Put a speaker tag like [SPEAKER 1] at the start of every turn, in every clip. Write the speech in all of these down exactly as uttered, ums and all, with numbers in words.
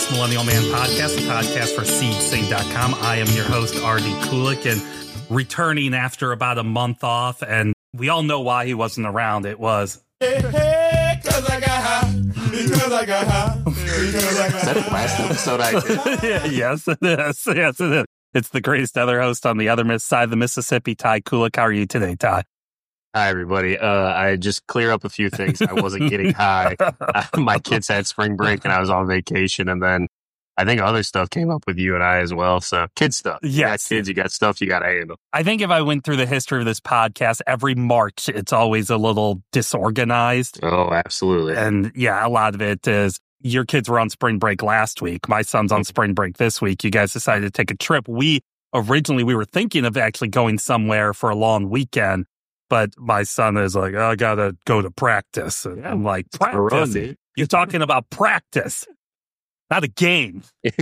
[SPEAKER 1] Ex Millennial Man Podcast, a podcast for seed sing dot com. I am your host, R D Kulik, and returning after about a month off, and we all know why he wasn't around. It was...
[SPEAKER 2] Hey, hey, cause I got high, because I got high, because I got high.
[SPEAKER 3] Is that the last episode I did?
[SPEAKER 1] yeah, yes, it is. Yes, it is. It's the greatest other host on the other side of the Mississippi, Ty Kulik. How are you today, Ty?
[SPEAKER 3] Hi, everybody. Uh, I just clear up a few things. I wasn't getting high. Uh, my kids had spring break and I was on vacation. And then I think other stuff came up with you and I as well. So kid stuff.
[SPEAKER 1] Yes.
[SPEAKER 3] You got kids, you got stuff you got to handle.
[SPEAKER 1] I think if I went through the history of this podcast, every March, it's always a little disorganized.
[SPEAKER 3] Oh, absolutely.
[SPEAKER 1] And yeah, a lot of it is your kids were on spring break last week. My son's on spring break this week. You guys decided to take a trip. We originally, we were thinking of actually going somewhere for a long weekend. But my son is like, oh, I got to go to practice. And
[SPEAKER 3] Yeah,
[SPEAKER 1] I'm like,
[SPEAKER 3] run,
[SPEAKER 1] practice?
[SPEAKER 3] dude.
[SPEAKER 1] You're talking about practice, not a game.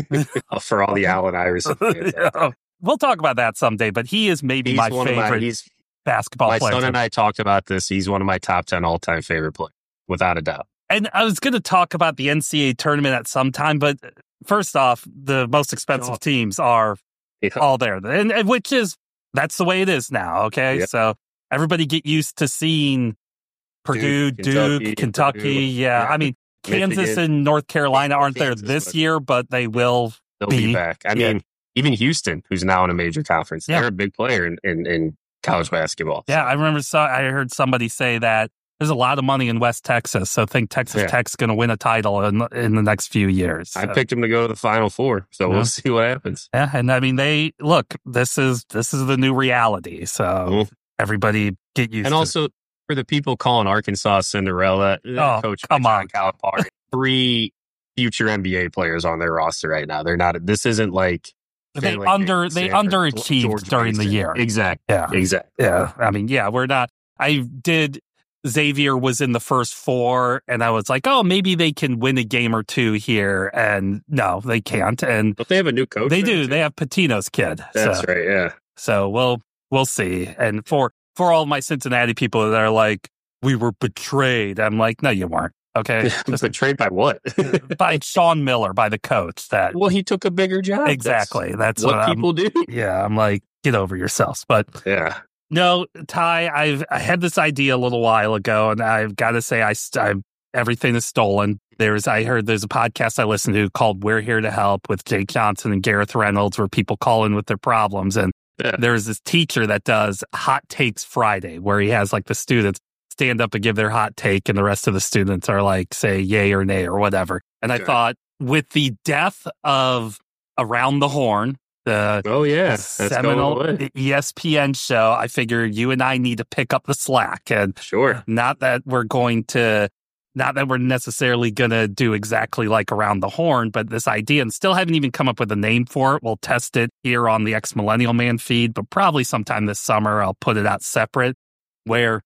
[SPEAKER 3] For all the Allen Iverson fans.
[SPEAKER 1] Yeah. We'll talk about that someday, but he is maybe
[SPEAKER 3] He's
[SPEAKER 1] my
[SPEAKER 3] one
[SPEAKER 1] favorite
[SPEAKER 3] of my, he's,
[SPEAKER 1] basketball
[SPEAKER 3] my
[SPEAKER 1] player.
[SPEAKER 3] son and I talked about this. He's one of my top ten all-time favorite players, without a doubt.
[SPEAKER 1] And I was going to talk about the N C A A tournament at some time, but first off, the most expensive
[SPEAKER 3] Oh.
[SPEAKER 1] teams are
[SPEAKER 3] Yeah.
[SPEAKER 1] all there, and, and which is, that's the way it is now, okay?
[SPEAKER 3] Yep.
[SPEAKER 1] So everybody get used to seeing Purdue,
[SPEAKER 3] Duke,
[SPEAKER 1] Duke,
[SPEAKER 3] Kentucky,
[SPEAKER 1] Kentucky.
[SPEAKER 3] Purdue.
[SPEAKER 1] Yeah.
[SPEAKER 3] Yeah.
[SPEAKER 1] I mean, Kansas
[SPEAKER 3] Michigan.
[SPEAKER 1] and North Carolina aren't there
[SPEAKER 3] Kansas,
[SPEAKER 1] this
[SPEAKER 3] but-
[SPEAKER 1] year, but they will.
[SPEAKER 3] They'll
[SPEAKER 1] be-
[SPEAKER 3] be back. I
[SPEAKER 1] yeah.
[SPEAKER 3] mean, even Houston, who's now in a major conference,
[SPEAKER 1] Yeah.
[SPEAKER 3] they're a big player in, in, in college basketball.
[SPEAKER 1] Yeah, I remember. So I heard somebody say that there's a lot of money in West Texas, so I think Texas
[SPEAKER 3] Yeah.
[SPEAKER 1] Tech's going to win a title in in the next few years.
[SPEAKER 3] I
[SPEAKER 1] So,
[SPEAKER 3] picked them to go to the Final Four, so
[SPEAKER 1] Yeah.
[SPEAKER 3] we'll see what happens.
[SPEAKER 1] yeah, and I mean, they look. This is this is the new reality. So
[SPEAKER 3] Mhm.
[SPEAKER 1] everybody get used.
[SPEAKER 3] And
[SPEAKER 1] to
[SPEAKER 3] also, for the people calling Arkansas Cinderella,
[SPEAKER 1] Oh,
[SPEAKER 3] Coach
[SPEAKER 1] come
[SPEAKER 3] John
[SPEAKER 1] on.
[SPEAKER 3] Calipari, three future N B A players on their roster right now. They're not. This isn't like
[SPEAKER 1] They
[SPEAKER 3] Finley,
[SPEAKER 1] under they
[SPEAKER 3] Stanford,
[SPEAKER 1] underachieved
[SPEAKER 3] George
[SPEAKER 1] during the
[SPEAKER 3] Mason.
[SPEAKER 1] year.
[SPEAKER 3] Exactly.
[SPEAKER 1] Yeah,
[SPEAKER 3] Exactly.
[SPEAKER 1] yeah. I mean, yeah, we're not. I did. Xavier was in the first four, and I was like, oh, maybe they can win a game or two here. And no, they can't. And
[SPEAKER 3] But they have a new coach.
[SPEAKER 1] they
[SPEAKER 3] there,
[SPEAKER 1] do.
[SPEAKER 3] too.
[SPEAKER 1] They have Patino's kid.
[SPEAKER 3] That's
[SPEAKER 1] so,
[SPEAKER 3] right. Yeah.
[SPEAKER 1] So we'll we'll see. And for for all my Cincinnati people that are like, we were betrayed. I'm like, no, you weren't. Okay, Just
[SPEAKER 3] Betrayed by what?
[SPEAKER 1] by Sean Miller, by the coach. That
[SPEAKER 3] well, he took a bigger job.
[SPEAKER 1] exactly. That's,
[SPEAKER 3] That's what,
[SPEAKER 1] what I'm-
[SPEAKER 3] people do.
[SPEAKER 1] Yeah, I'm like, get over yourselves. But
[SPEAKER 3] Yeah.
[SPEAKER 1] no, Ty, I've I had this idea a little while ago, and I've got to say, I, st- I everything is stolen. There's, I heard there's a podcast I listened to called "We're Here to Help" with Jake Johnson and Gareth Reynolds, where people call in with their problems. And
[SPEAKER 3] Yeah.
[SPEAKER 1] there's this teacher that does Hot Takes Friday, where he has like the students stand up and give their hot take, and the rest of the students are like, say, yay or nay or whatever. And I
[SPEAKER 3] Okay.
[SPEAKER 1] thought, with the death of Around the Horn, the
[SPEAKER 3] Oh yeah. That's going
[SPEAKER 1] seminal
[SPEAKER 3] away.
[SPEAKER 1] E S P N show, I figured you and I need to pick up the slack. And
[SPEAKER 3] Sure.
[SPEAKER 1] not that we're going to, not that we're necessarily going to do exactly like Around the Horn, but this idea, and still haven't even come up with a name for it. We'll test it here on the Ex Millennial Man feed, but probably sometime this summer I'll put it out separate, where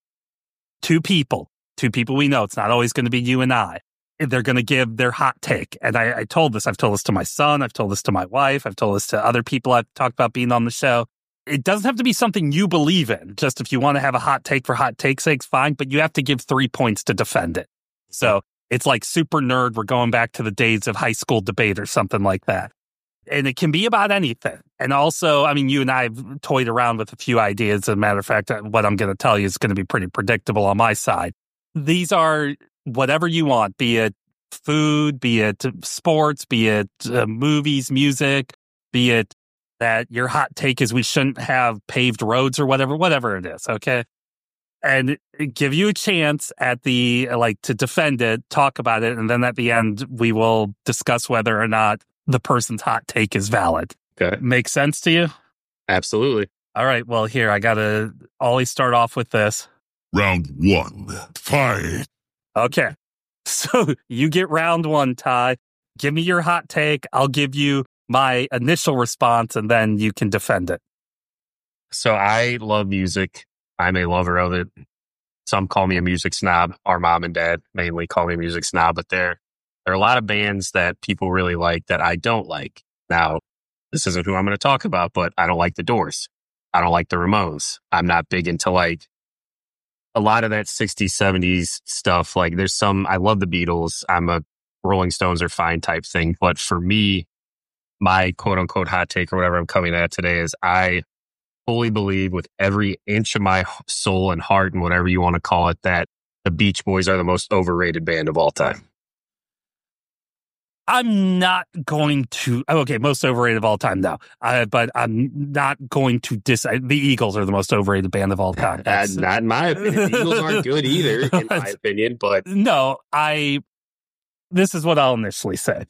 [SPEAKER 1] two people, two people we know, it's not always going to be you and I, they're going to give their hot take. And I, I told this, I've told this to my son, I've told this to my wife, I've told this to other people I've talked about being on the show. It doesn't have to be something you believe in. Just if you want to have a hot take for hot take's sake, fine, but you have to give three points to defend it. So it's like super nerd. We're going back to the days of high school debate or something like that. And it can be about anything. And also, I mean, you and I have toyed around with a few ideas. As a matter of fact, what I'm going to tell you is going to be pretty predictable on my side. These are whatever you want, be it food, be it sports, be it uh, movies, music, be it that your hot take is we shouldn't have paved roads or whatever, whatever it is. Okay. And give you a chance at the, like, to defend it, talk about it. And then at the end, we will discuss whether or not the person's hot take is valid.
[SPEAKER 3] Okay.
[SPEAKER 1] Make sense to you?
[SPEAKER 3] Absolutely.
[SPEAKER 1] All right. Well, here, I got to always start off with this.
[SPEAKER 2] Round one, fight.
[SPEAKER 1] Okay. So you get round one, Ty. Give me your hot take. I'll give you my initial response, and then you can defend it.
[SPEAKER 3] So I love music. I'm a lover of it. Some call me a music snob. Our mom and dad mainly call me a music snob, but there, there are a lot of bands that people really like that I don't like. Now, this isn't who I'm going to talk about, but I don't like the Doors. I don't like the Ramones. I'm not big into like a lot of that sixties, seventies stuff. Like there's some, I love the Beatles. I'm a Rolling Stones are fine type thing. But for me, my quote unquote hot take or whatever I'm coming at today is I fully believe with every inch of my soul and heart and whatever you want to call it that the Beach Boys are the most overrated band of all time.
[SPEAKER 1] I'm not going to. Okay, most overrated of all time, no. Uh, but I'm not going to dis. The Eagles are the most overrated band of all time.
[SPEAKER 3] That's not in my opinion. The Eagles aren't good either, in my opinion. But
[SPEAKER 1] no, I. This is what I'll initially say.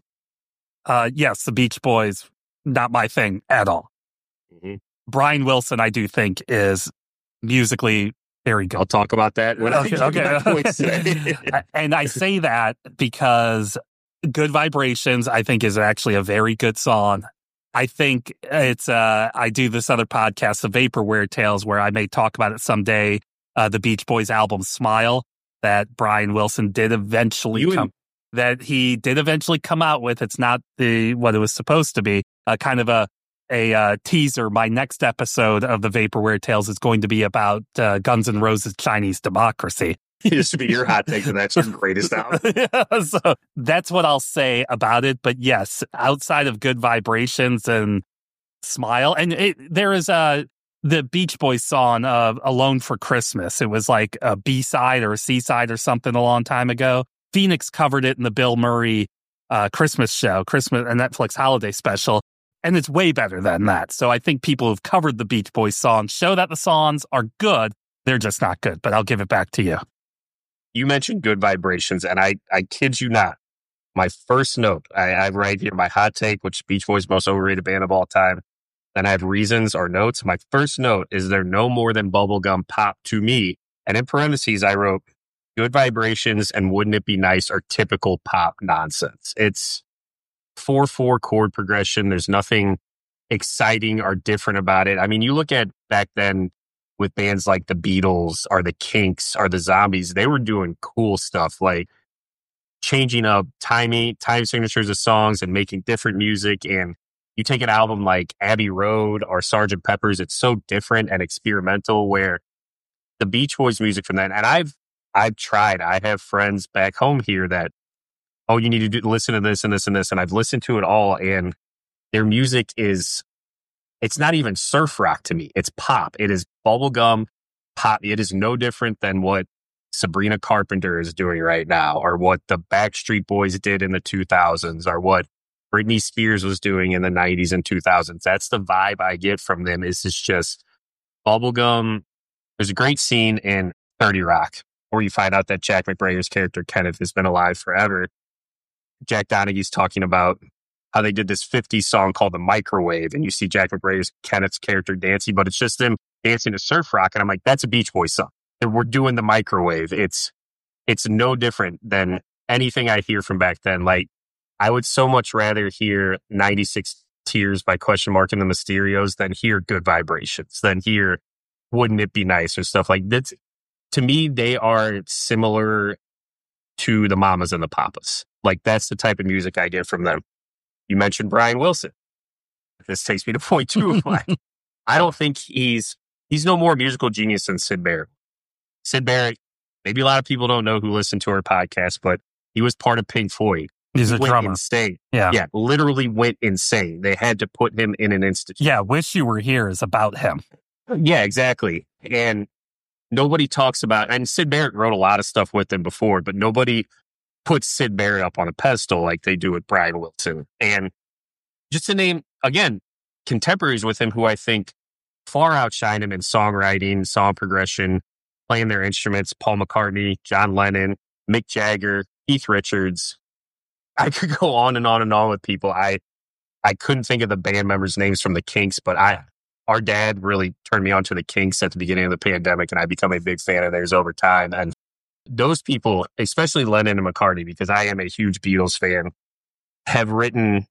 [SPEAKER 1] Uh, yes, the Beach Boys, not my thing at all. Mm-hmm. Brian Wilson, I do think, is musically very good.
[SPEAKER 3] I'll talk about that when
[SPEAKER 1] okay,
[SPEAKER 3] I
[SPEAKER 1] okay. And I say that because Good Vibrations, I think, is actually a very good song. I think it's, uh, I do this other podcast, The Vaporware Tales, where I may talk about it someday. Uh, the Beach Boys album Smile that Brian Wilson did eventually
[SPEAKER 3] you
[SPEAKER 1] come,
[SPEAKER 3] and-
[SPEAKER 1] that he did eventually come out with. It's not the, what it was supposed to be, uh, kind of a, a uh, teaser. My next episode of The Vaporware Tales is going to be about uh, Guns N' Roses' Chinese Democracy.
[SPEAKER 3] This would be your hot take, and that's your greatest album.
[SPEAKER 1] Yeah, so that's what I'll say about it. But yes, outside of Good Vibrations and Smile, and it, there is a the Beach Boys song uh, "Alone for Christmas." It was like a B side or a C side or something a long time ago. Phoenix covered it in the Bill Murray uh, Christmas show, Christmas a Netflix holiday special, and it's way better than that. So I think people who've covered the Beach Boys songs show that the songs are good. They're just not good. But I'll give it back to you.
[SPEAKER 3] You mentioned Good Vibrations, and I, I kid you not, my first note, I, I write here my hot take, which Beach Boys most overrated band of all time. Then I have reasons or notes. My first note is they're no more than bubblegum pop to me. And in parentheses, I wrote Good Vibrations and Wouldn't It Be Nice are typical pop nonsense. It's four four chord progression. There's nothing exciting or different about it. I mean, you look at back then, with bands like the Beatles or the Kinks or the Zombies, they were doing cool stuff like changing up timing, time signatures of songs and making different music. And you take an album like Abbey Road or Sergeant Pepper's, it's so different and experimental where the Beach Boys music from that. And I've, I've tried, I have friends back home here that, oh, you need to do, listen to this and this and this. And I've listened to it all and their music is, it's not even surf rock to me. It's pop. It is bubblegum pop. It is no different than what Sabrina Carpenter is doing right now or what the Backstreet Boys did in the two thousands or what Britney Spears was doing in the nineties and two thousands. That's the vibe I get from them is it's just bubblegum. There's a great scene in thirty Rock where you find out that Jack McBrayer's character, Kenneth, has been alive forever. Jack Donaghy's talking about how they did this fifties song called The Microwave, and you see Jack McBrayer's Kenneth's character dancing, but it's just them dancing to surf rock, and I'm like, that's a Beach Boys song. We're doing The Microwave. It's it's no different than anything I hear from back then. Like, I would so much rather hear ninety-six Tears by Question Mark and the Mysterios than hear Good Vibrations, than hear Wouldn't It Be Nice or stuff like that. To me, they are similar to the Mamas and the Papas. Like, that's the type of music I get from them. You mentioned Brian Wilson. This takes me to point two. I don't think he's he's no more musical genius than Syd Barrett. Syd Barrett, maybe a lot of people don't know who listen to our podcast, but he was part of Pink Floyd.
[SPEAKER 1] He's
[SPEAKER 3] he
[SPEAKER 1] a
[SPEAKER 3] went
[SPEAKER 1] drummer.
[SPEAKER 3] Insane.
[SPEAKER 1] Yeah.
[SPEAKER 3] Yeah, literally went insane. They had to put him in an institute.
[SPEAKER 1] Yeah, Wish You Were Here is about him.
[SPEAKER 3] Yeah, exactly. And nobody talks about, and Syd Barrett wrote a lot of stuff with him before, but nobody put Syd Barrett up on a pedestal like they do with Brian Wilson. And just to name, again, contemporaries with him who I think far outshine him in songwriting, song progression, playing their instruments, Paul McCartney, John Lennon, Mick Jagger, Keith Richards. I could go on and on and on with people. I I couldn't think of the band members' names from the Kinks, but I our dad really turned me on to the Kinks at the beginning of the pandemic, and I become a big fan of theirs over time. And those people, especially Lennon and McCartney, because I am a huge Beatles fan, have written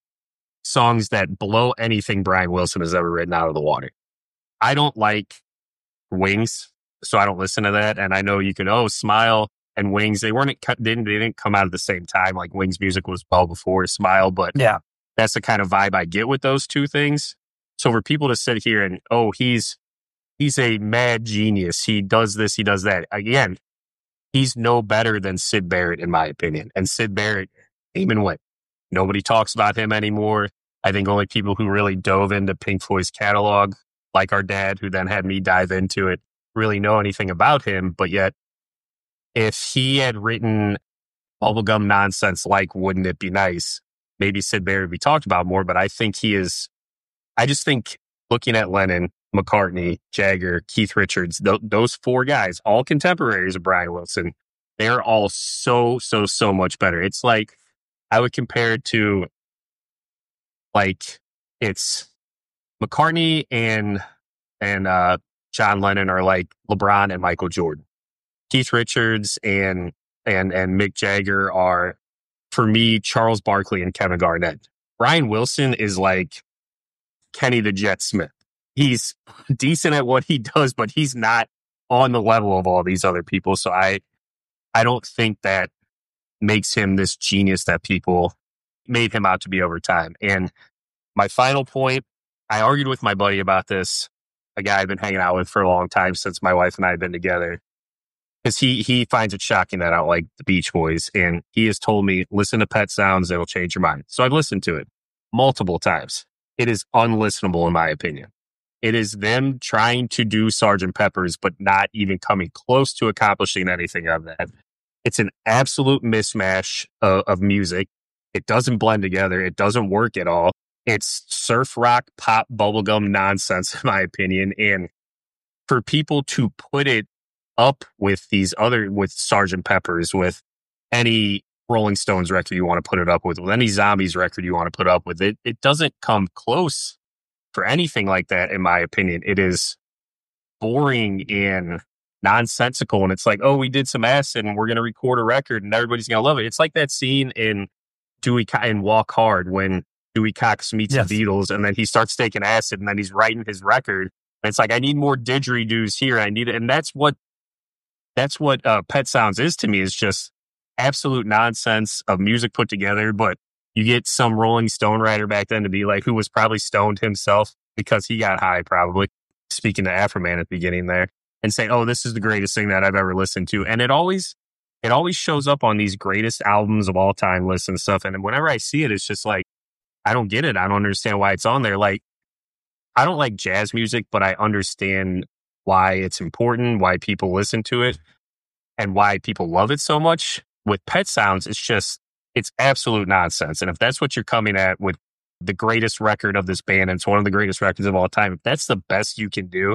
[SPEAKER 3] songs that blow anything Brian Wilson has ever written out of the water. I don't like Wings, so I don't listen to that. And I know you can, oh, Smile and Wings, they weren't, didn't, they didn't come out at the same time. Like Wings music was well before Smile, but
[SPEAKER 1] yeah,
[SPEAKER 3] that's the kind of vibe I get with those two things. So for people to sit here and, oh, he's, he's a mad genius. He does this, he does that. Again, he's no better than Syd Barrett, in my opinion. And Syd Barrett came and went. Nobody talks about him anymore. I think only people who really dove into Pink Floyd's catalog, like our dad, who then had me dive into it, really know anything about him. But yet, if he had written bubblegum nonsense like Wouldn't It Be Nice, maybe Sid Barrett would be talked about more. But I think he is, I just think looking at Lennon, McCartney, Jagger, Keith Richards, th- those four guys, all contemporaries of Brian Wilson, they're all so, so, so much better. It's like, I would compare it to, like, it's McCartney and and uh, John Lennon are like LeBron and Michael Jordan. Keith Richards and and and Mick Jagger are, for me, Charles Barkley and Kevin Garnett. Brian Wilson is like Kenny the Jet Smith. He's decent at what he does, but he's not on the level of all these other people. So I I don't think that makes him this genius that people made him out to be over time. And my final point, I argued with my buddy about this, a guy I've been hanging out with for a long time since my wife and I have been together, because he he finds it shocking that I don't like the Beach Boys. And he has told me, listen to Pet Sounds, it'll change your mind. So I've listened to it multiple times. It is unlistenable in my opinion. It is them trying to do Sergeant Pepper's, but not even coming close to accomplishing anything of that. It's an absolute mismatch of, of music. It doesn't blend together. It doesn't work at all. It's surf rock, pop, bubblegum nonsense, in my opinion. And for people to put it up with these other, with Sergeant Pepper's, with any Rolling Stones record you want to put it up with, with any Zombies record you want to put up with, it, it doesn't come close for anything like that, in my opinion. It is boring and nonsensical, and it's like, oh, we did some acid and we're going to record a record and everybody's going to love it. It's like that scene in Dewey Co- in Walk Hard when Dewey Cox meets yes. the Beatles and then he starts taking acid and then he's writing his record. And it's like, I need more didgeridoos here. I need it. And that's what, that's what uh, Pet Sounds is to me, is just absolute nonsense of music put together. But you get some Rolling Stone writer back then to be like, who was probably stoned himself because he got high, probably, speaking to Afroman at the beginning there, and say, oh, this is the greatest thing that I've ever listened to. And it always, it always shows up on these greatest albums of all time lists and stuff. And whenever I see it, it's just like, I don't get it. I don't understand why it's on there. Like, I don't like jazz music, but I understand why it's important, why people listen to it, and why people love it so much. With Pet Sounds, it's just, it's absolute nonsense. And if that's what you're coming at with the greatest record of this band, and it's one of the greatest records of all time, if that's the best you can do,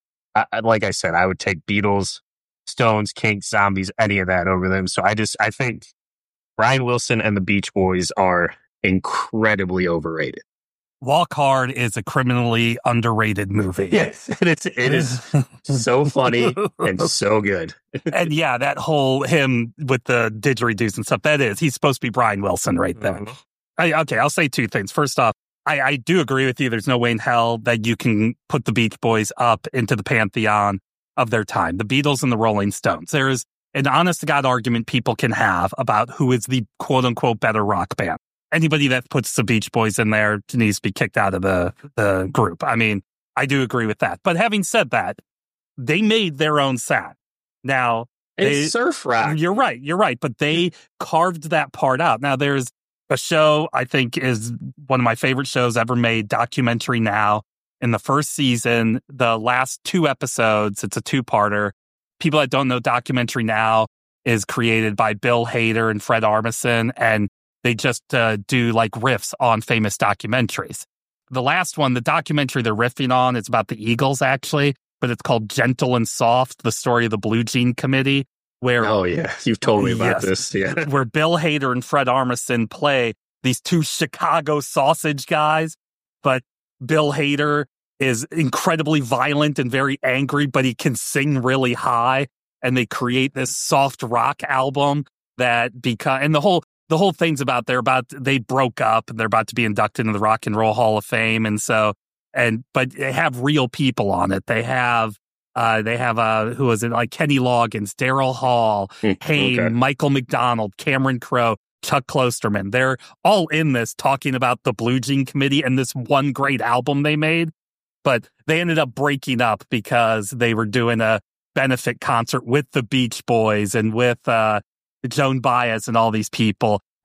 [SPEAKER 3] I, like I said, I would take Beatles, Stones, Kinks, Zombies, any of that over them. So I just, I think Brian Wilson and the Beach Boys are incredibly overrated.
[SPEAKER 1] Walk Hard is a criminally underrated movie.
[SPEAKER 3] Yes, and it's, it is so funny and so good.
[SPEAKER 1] And yeah, that whole him with the didgeridoos and stuff, that is, he's supposed to be Brian Wilson right there. Mm-hmm. I, okay, I'll say two things. First off, I, I do agree with you. There's no way in hell that you can put the Beach Boys up into the pantheon of their time. The Beatles and the Rolling Stones. There is an honest-to-God argument people can have about who is the quote-unquote better rock band. Anybody that puts the Beach Boys in there needs to be kicked out of the, the group. I mean, I do agree with that. But having said that, they made their own sound. Now,
[SPEAKER 3] it's
[SPEAKER 1] they,
[SPEAKER 3] surf rock.
[SPEAKER 1] You're right. You're right. But they carved that part out. Now, there's a show I think is one of my favorite shows ever made, Documentary Now. In the first season, the last two episodes, it's a two-parter. People that don't know, Documentary Now is created by Bill Hader and Fred Armisen, and they just uh, do like riffs on famous documentaries. The last one, the documentary they're riffing on, is about the Eagles, actually, but it's called Gentle and Soft, the story of the Blue Jean Committee. Where,
[SPEAKER 3] oh, yeah. You've told me about
[SPEAKER 1] yes,
[SPEAKER 3] this. Yeah.
[SPEAKER 1] Where Bill Hader and Fred Armisen play these two Chicago sausage guys. But Bill Hader is incredibly violent and very angry, but he can sing really high. And they create this soft rock album that become, and the whole, the whole thing's about, they're about, they broke up and they're about to be inducted into the Rock and Roll Hall of Fame. And so, and, but they have real people on it. They have, Uh, they have, uh, who is it, like Kenny Loggins, Daryl Hall, Hayne, okay. Michael McDonald, Cameron Crowe, Chuck Klosterman. They're all in this talking about the Blue Jean Committee and this one great album they made. But they ended up breaking up because they were doing a benefit concert with the Beach Boys and with uh, Joan Baez and all these people.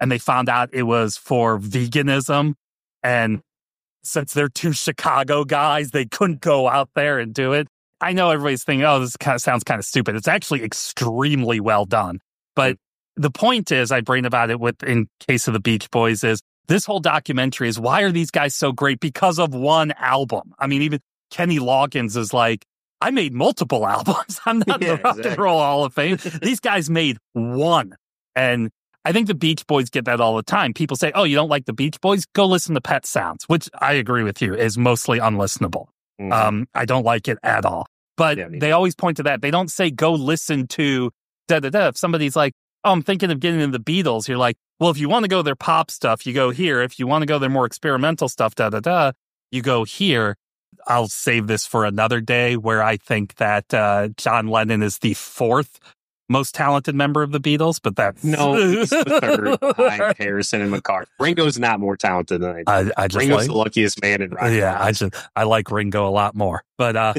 [SPEAKER 1] and they found out it was for veganism. And since they're two Chicago guys, they couldn't go out there and do it. I know everybody's thinking, oh, this kind of sounds kind of stupid. It's actually extremely well done. But the point is, I bring about it with, in case of the Beach Boys, is this whole documentary is, why are these guys so great? Because of one album. I mean, even Kenny Loggins is like, I made multiple albums. I'm not
[SPEAKER 3] Yeah,
[SPEAKER 1] in the Rock
[SPEAKER 3] exactly.
[SPEAKER 1] and Roll Hall of Fame. These guys made one. And I think the Beach Boys get that all the time. People say, oh, you don't like the Beach Boys? Go listen to Pet Sounds, which I agree with you is mostly unlistenable.
[SPEAKER 3] Mhm.
[SPEAKER 1] Um, I don't like it at all. But
[SPEAKER 3] Yeah, me
[SPEAKER 1] they always point to that. They don't say, go listen to da da da. If somebody's like, oh, I'm thinking of getting into the Beatles, you're like, well, if you want to go their pop stuff, you go here. If you want to go their more experimental stuff, da da da, you go here. I'll save this for another day, where I think that uh, John Lennon is the fourth most talented member of the Beatles, but that's
[SPEAKER 3] No, he's the third behind Harrison and McCartney. Ringo's not more talented than I.
[SPEAKER 1] I, I just
[SPEAKER 3] Ringo's
[SPEAKER 1] like,
[SPEAKER 3] the luckiest man in rock. and
[SPEAKER 1] yeah,
[SPEAKER 3] roll.
[SPEAKER 1] I just I like Ringo a lot more, but uh,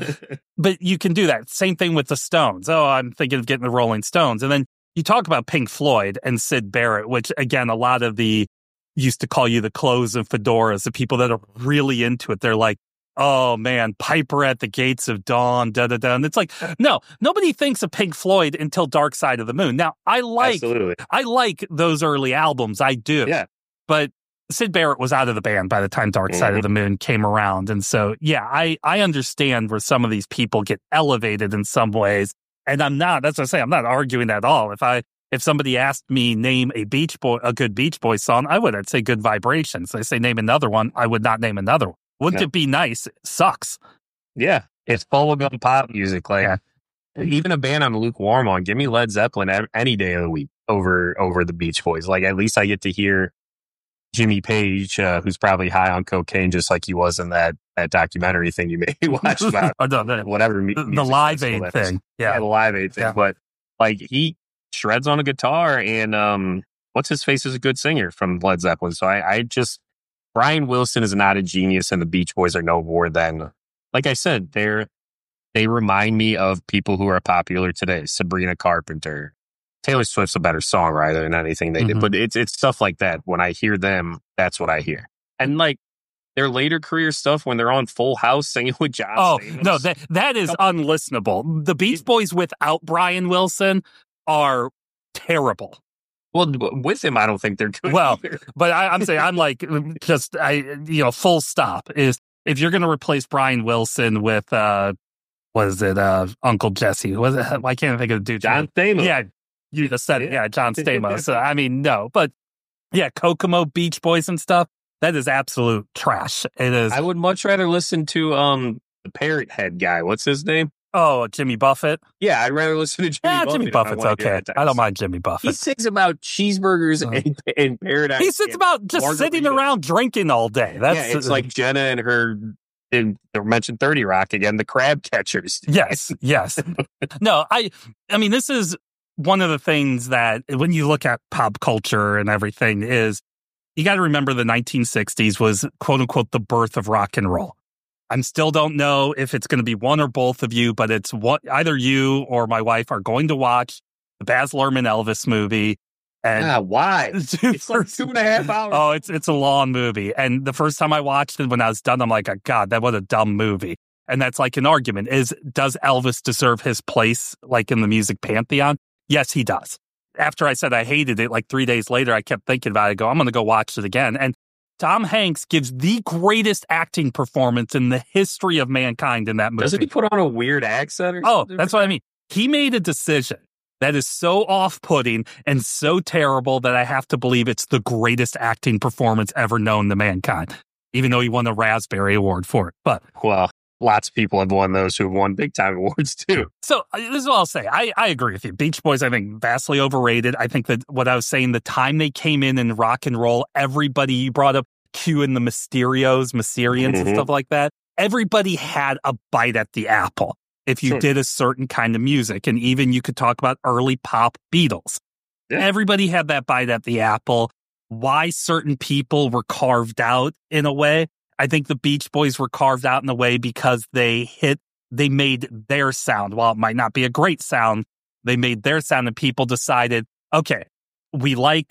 [SPEAKER 1] but you can do that. Same thing with the Stones. Oh, I'm thinking of getting the Rolling Stones, and then you talk about Pink Floyd and Syd Barrett, which again, a lot of the used to call you the clothes and fedoras, the people that are really into it. They're like, oh man, Piper at the Gates of Dawn, da da da. And it's like, no, nobody thinks of Pink Floyd until Dark Side of the Moon. Now, I like,
[SPEAKER 3] Absolutely.
[SPEAKER 1] I like those early albums. I do.
[SPEAKER 3] Yeah.
[SPEAKER 1] But Syd Barrett was out of the band by the time Dark Side
[SPEAKER 3] Mhm.
[SPEAKER 1] of the Moon came around. And so, yeah, I, I understand where some of these people get elevated in some ways. And I'm not, that's what I say, I'm not arguing at all. If I, if somebody asked me name a Beach Boy, a good Beach Boy song, I would. I'd say Good Vibrations. They say name another one, I would not name another one. Wouldn't
[SPEAKER 3] No.
[SPEAKER 1] it be nice? It sucks.
[SPEAKER 3] Yeah. It's bubblegum pop music. Like
[SPEAKER 1] Yeah.
[SPEAKER 3] even a band I'm lukewarm on. Give me Led Zeppelin ev- any day of the week over over the Beach Boys. Like at least I get to hear Jimmy Page, uh, who's probably high on cocaine, just like he was in that that documentary thing you may watch about
[SPEAKER 1] Oh, no, the,
[SPEAKER 3] whatever mu-
[SPEAKER 1] the, the
[SPEAKER 3] music
[SPEAKER 1] Live
[SPEAKER 3] festival
[SPEAKER 1] Aid
[SPEAKER 3] that is.
[SPEAKER 1] thing.
[SPEAKER 3] Yeah,
[SPEAKER 1] Yeah.
[SPEAKER 3] the Live Aid thing.
[SPEAKER 1] Yeah.
[SPEAKER 3] But like he shreds on a guitar, and um, what's his face is a good singer from Led Zeppelin. So I, I just Brian Wilson is not a genius, and the Beach Boys are no more than, like I said, they're they remind me of people who are popular today. Sabrina Carpenter, Taylor Swift's a better songwriter than anything they
[SPEAKER 1] Mhm.
[SPEAKER 3] did, but it's it's stuff like that. When I hear them, that's what I hear. And like their later career stuff, when they're on Full House singing with John
[SPEAKER 1] Oh,
[SPEAKER 3] Stamos.
[SPEAKER 1] no, that that is unlistenable. The Beach Boys without Brian Wilson are terrible.
[SPEAKER 3] Well, with him, I don't think they're good.
[SPEAKER 1] Well,
[SPEAKER 3] either.
[SPEAKER 1] But I, I'm saying, I'm like, just, I, you know, full stop is if you're going to replace Brian Wilson with, uh, what is it, uh, Uncle Jesse? Was it, why can't I think of the dude?
[SPEAKER 3] John Stamos.
[SPEAKER 1] Yeah, you just said it. Yeah, John Stamos. So, I mean, no, but yeah, Kokomo, Beach Boys and stuff, that is absolute trash. It is.
[SPEAKER 3] I would much rather listen to um the parrot head guy. What's his name?
[SPEAKER 1] Oh, Jimmy Buffett.
[SPEAKER 3] Yeah, I'd rather listen to Jimmy
[SPEAKER 1] Yeah,
[SPEAKER 3] Buffett.
[SPEAKER 1] Jimmy
[SPEAKER 3] if I
[SPEAKER 1] Buffett's
[SPEAKER 3] wanna hear
[SPEAKER 1] okay.
[SPEAKER 3] that type
[SPEAKER 1] I
[SPEAKER 3] of
[SPEAKER 1] don't
[SPEAKER 3] stuff.
[SPEAKER 1] mind Jimmy
[SPEAKER 3] He
[SPEAKER 1] Buffett.
[SPEAKER 3] sings about cheeseburgers
[SPEAKER 1] Uh,
[SPEAKER 3] and, and paradise.
[SPEAKER 1] He sits
[SPEAKER 3] and
[SPEAKER 1] about just sitting
[SPEAKER 3] margaritas.
[SPEAKER 1] around drinking all day. That's
[SPEAKER 3] yeah, it's like Jenna and her. And they mentioned thirty Rock again. The crab catchers.
[SPEAKER 1] Yes, yes. No, I I mean, this is one of the things that when you look at pop culture and everything is you got to remember the nineteen sixties was quote unquote the birth of rock and roll. I still don't know if it's going to be one or both of you, but it's what either you or my wife are going to watch the Baz Luhrmann Elvis movie. And
[SPEAKER 3] Ah, why? It's like two and a half hours.
[SPEAKER 1] Oh, it's it's a long movie. And the first time I watched it, when I was done, I'm like, oh, God, that was a dumb movie. And that's like an argument is, does Elvis deserve his place like in the music pantheon? Yes, he does. After I said I hated it, like three days later, I kept thinking about it. I go, I'm going to go watch it again. And Tom Hanks gives the greatest acting performance in the history of mankind in that movie.
[SPEAKER 3] Doesn't he put on a weird accent or
[SPEAKER 1] Oh,
[SPEAKER 3] something?
[SPEAKER 1] that's what I mean. He made a decision that is so off-putting and so terrible that I have to believe it's the greatest acting performance ever known to mankind, even though he won the Raspberry Award for it. But
[SPEAKER 3] Well, lots of people have won those who have won big time awards too.
[SPEAKER 1] so uh, this is what I'll say. I, I agree with you. Beach Boys, I think, vastly overrated. I think that what I was saying, the time they came in in rock and roll, everybody, you brought up Q and the Mysterios, Mysterians and
[SPEAKER 3] Mhm.
[SPEAKER 1] stuff like that. Everybody had a bite at the apple if you
[SPEAKER 3] Sure.
[SPEAKER 1] did a certain kind of music. And even you could talk about early pop Beatles.
[SPEAKER 3] Yeah.
[SPEAKER 1] Everybody had that bite at the apple. Why certain people were carved out in a way. I think the Beach Boys were carved out in a way because they hit, they made their sound. While it might not be a great sound, they made their sound and people decided, okay, we like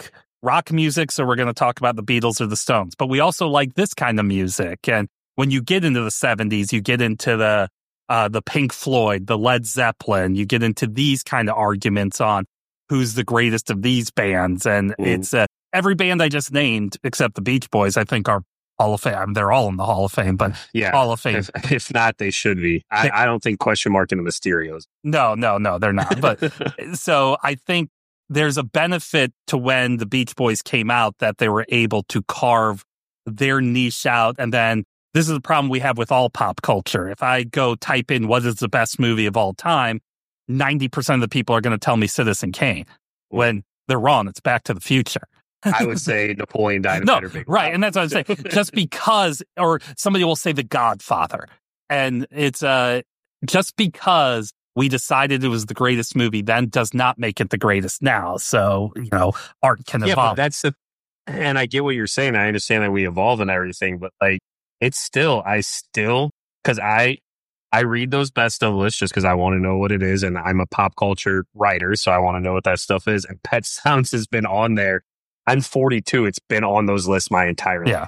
[SPEAKER 1] rock music, so we're going to talk about the Beatles or the Stones. But we also like this kind of music. And when you get into the seventies, you get into the uh, the Pink Floyd, the Led Zeppelin. You get into these kind of arguments on who's the greatest of these bands. And mm. it's uh, every band I just named, except the Beach Boys, I think are Hall of Fame. I mean, they're all in the Hall of Fame, but
[SPEAKER 3] yeah,
[SPEAKER 1] Hall of Fame.
[SPEAKER 3] If, if not, they should be. I, I don't think question mark into Mysterios.
[SPEAKER 1] No, no, no, they're not. But so I think there's a benefit to when the Beach Boys came out that they were able to carve their niche out. And then this is the problem we have with all pop culture. If I go type in what is the best movie of all time, ninety percent of the people are going to tell me Citizen Kane. When they're wrong, it's Back to the Future.
[SPEAKER 3] I would say Napoleon Dynamite.
[SPEAKER 1] No, right, and that's what I'm saying. Just because, or somebody will say The Godfather, and it's uh, just because we decided it was the greatest movie then does not make it the greatest now. So, you know, art can
[SPEAKER 3] yeah,
[SPEAKER 1] evolve.
[SPEAKER 3] But that's the, and I get what you're saying. I understand that we evolve and everything, but like, it's still, I still, because I, I read those best of lists just because I want to know what it is, and I'm a pop culture writer, so I want to know what that stuff is. And Pet Sounds has been on there. I'm forty-two. It's been on those lists my entire life.
[SPEAKER 1] Yeah.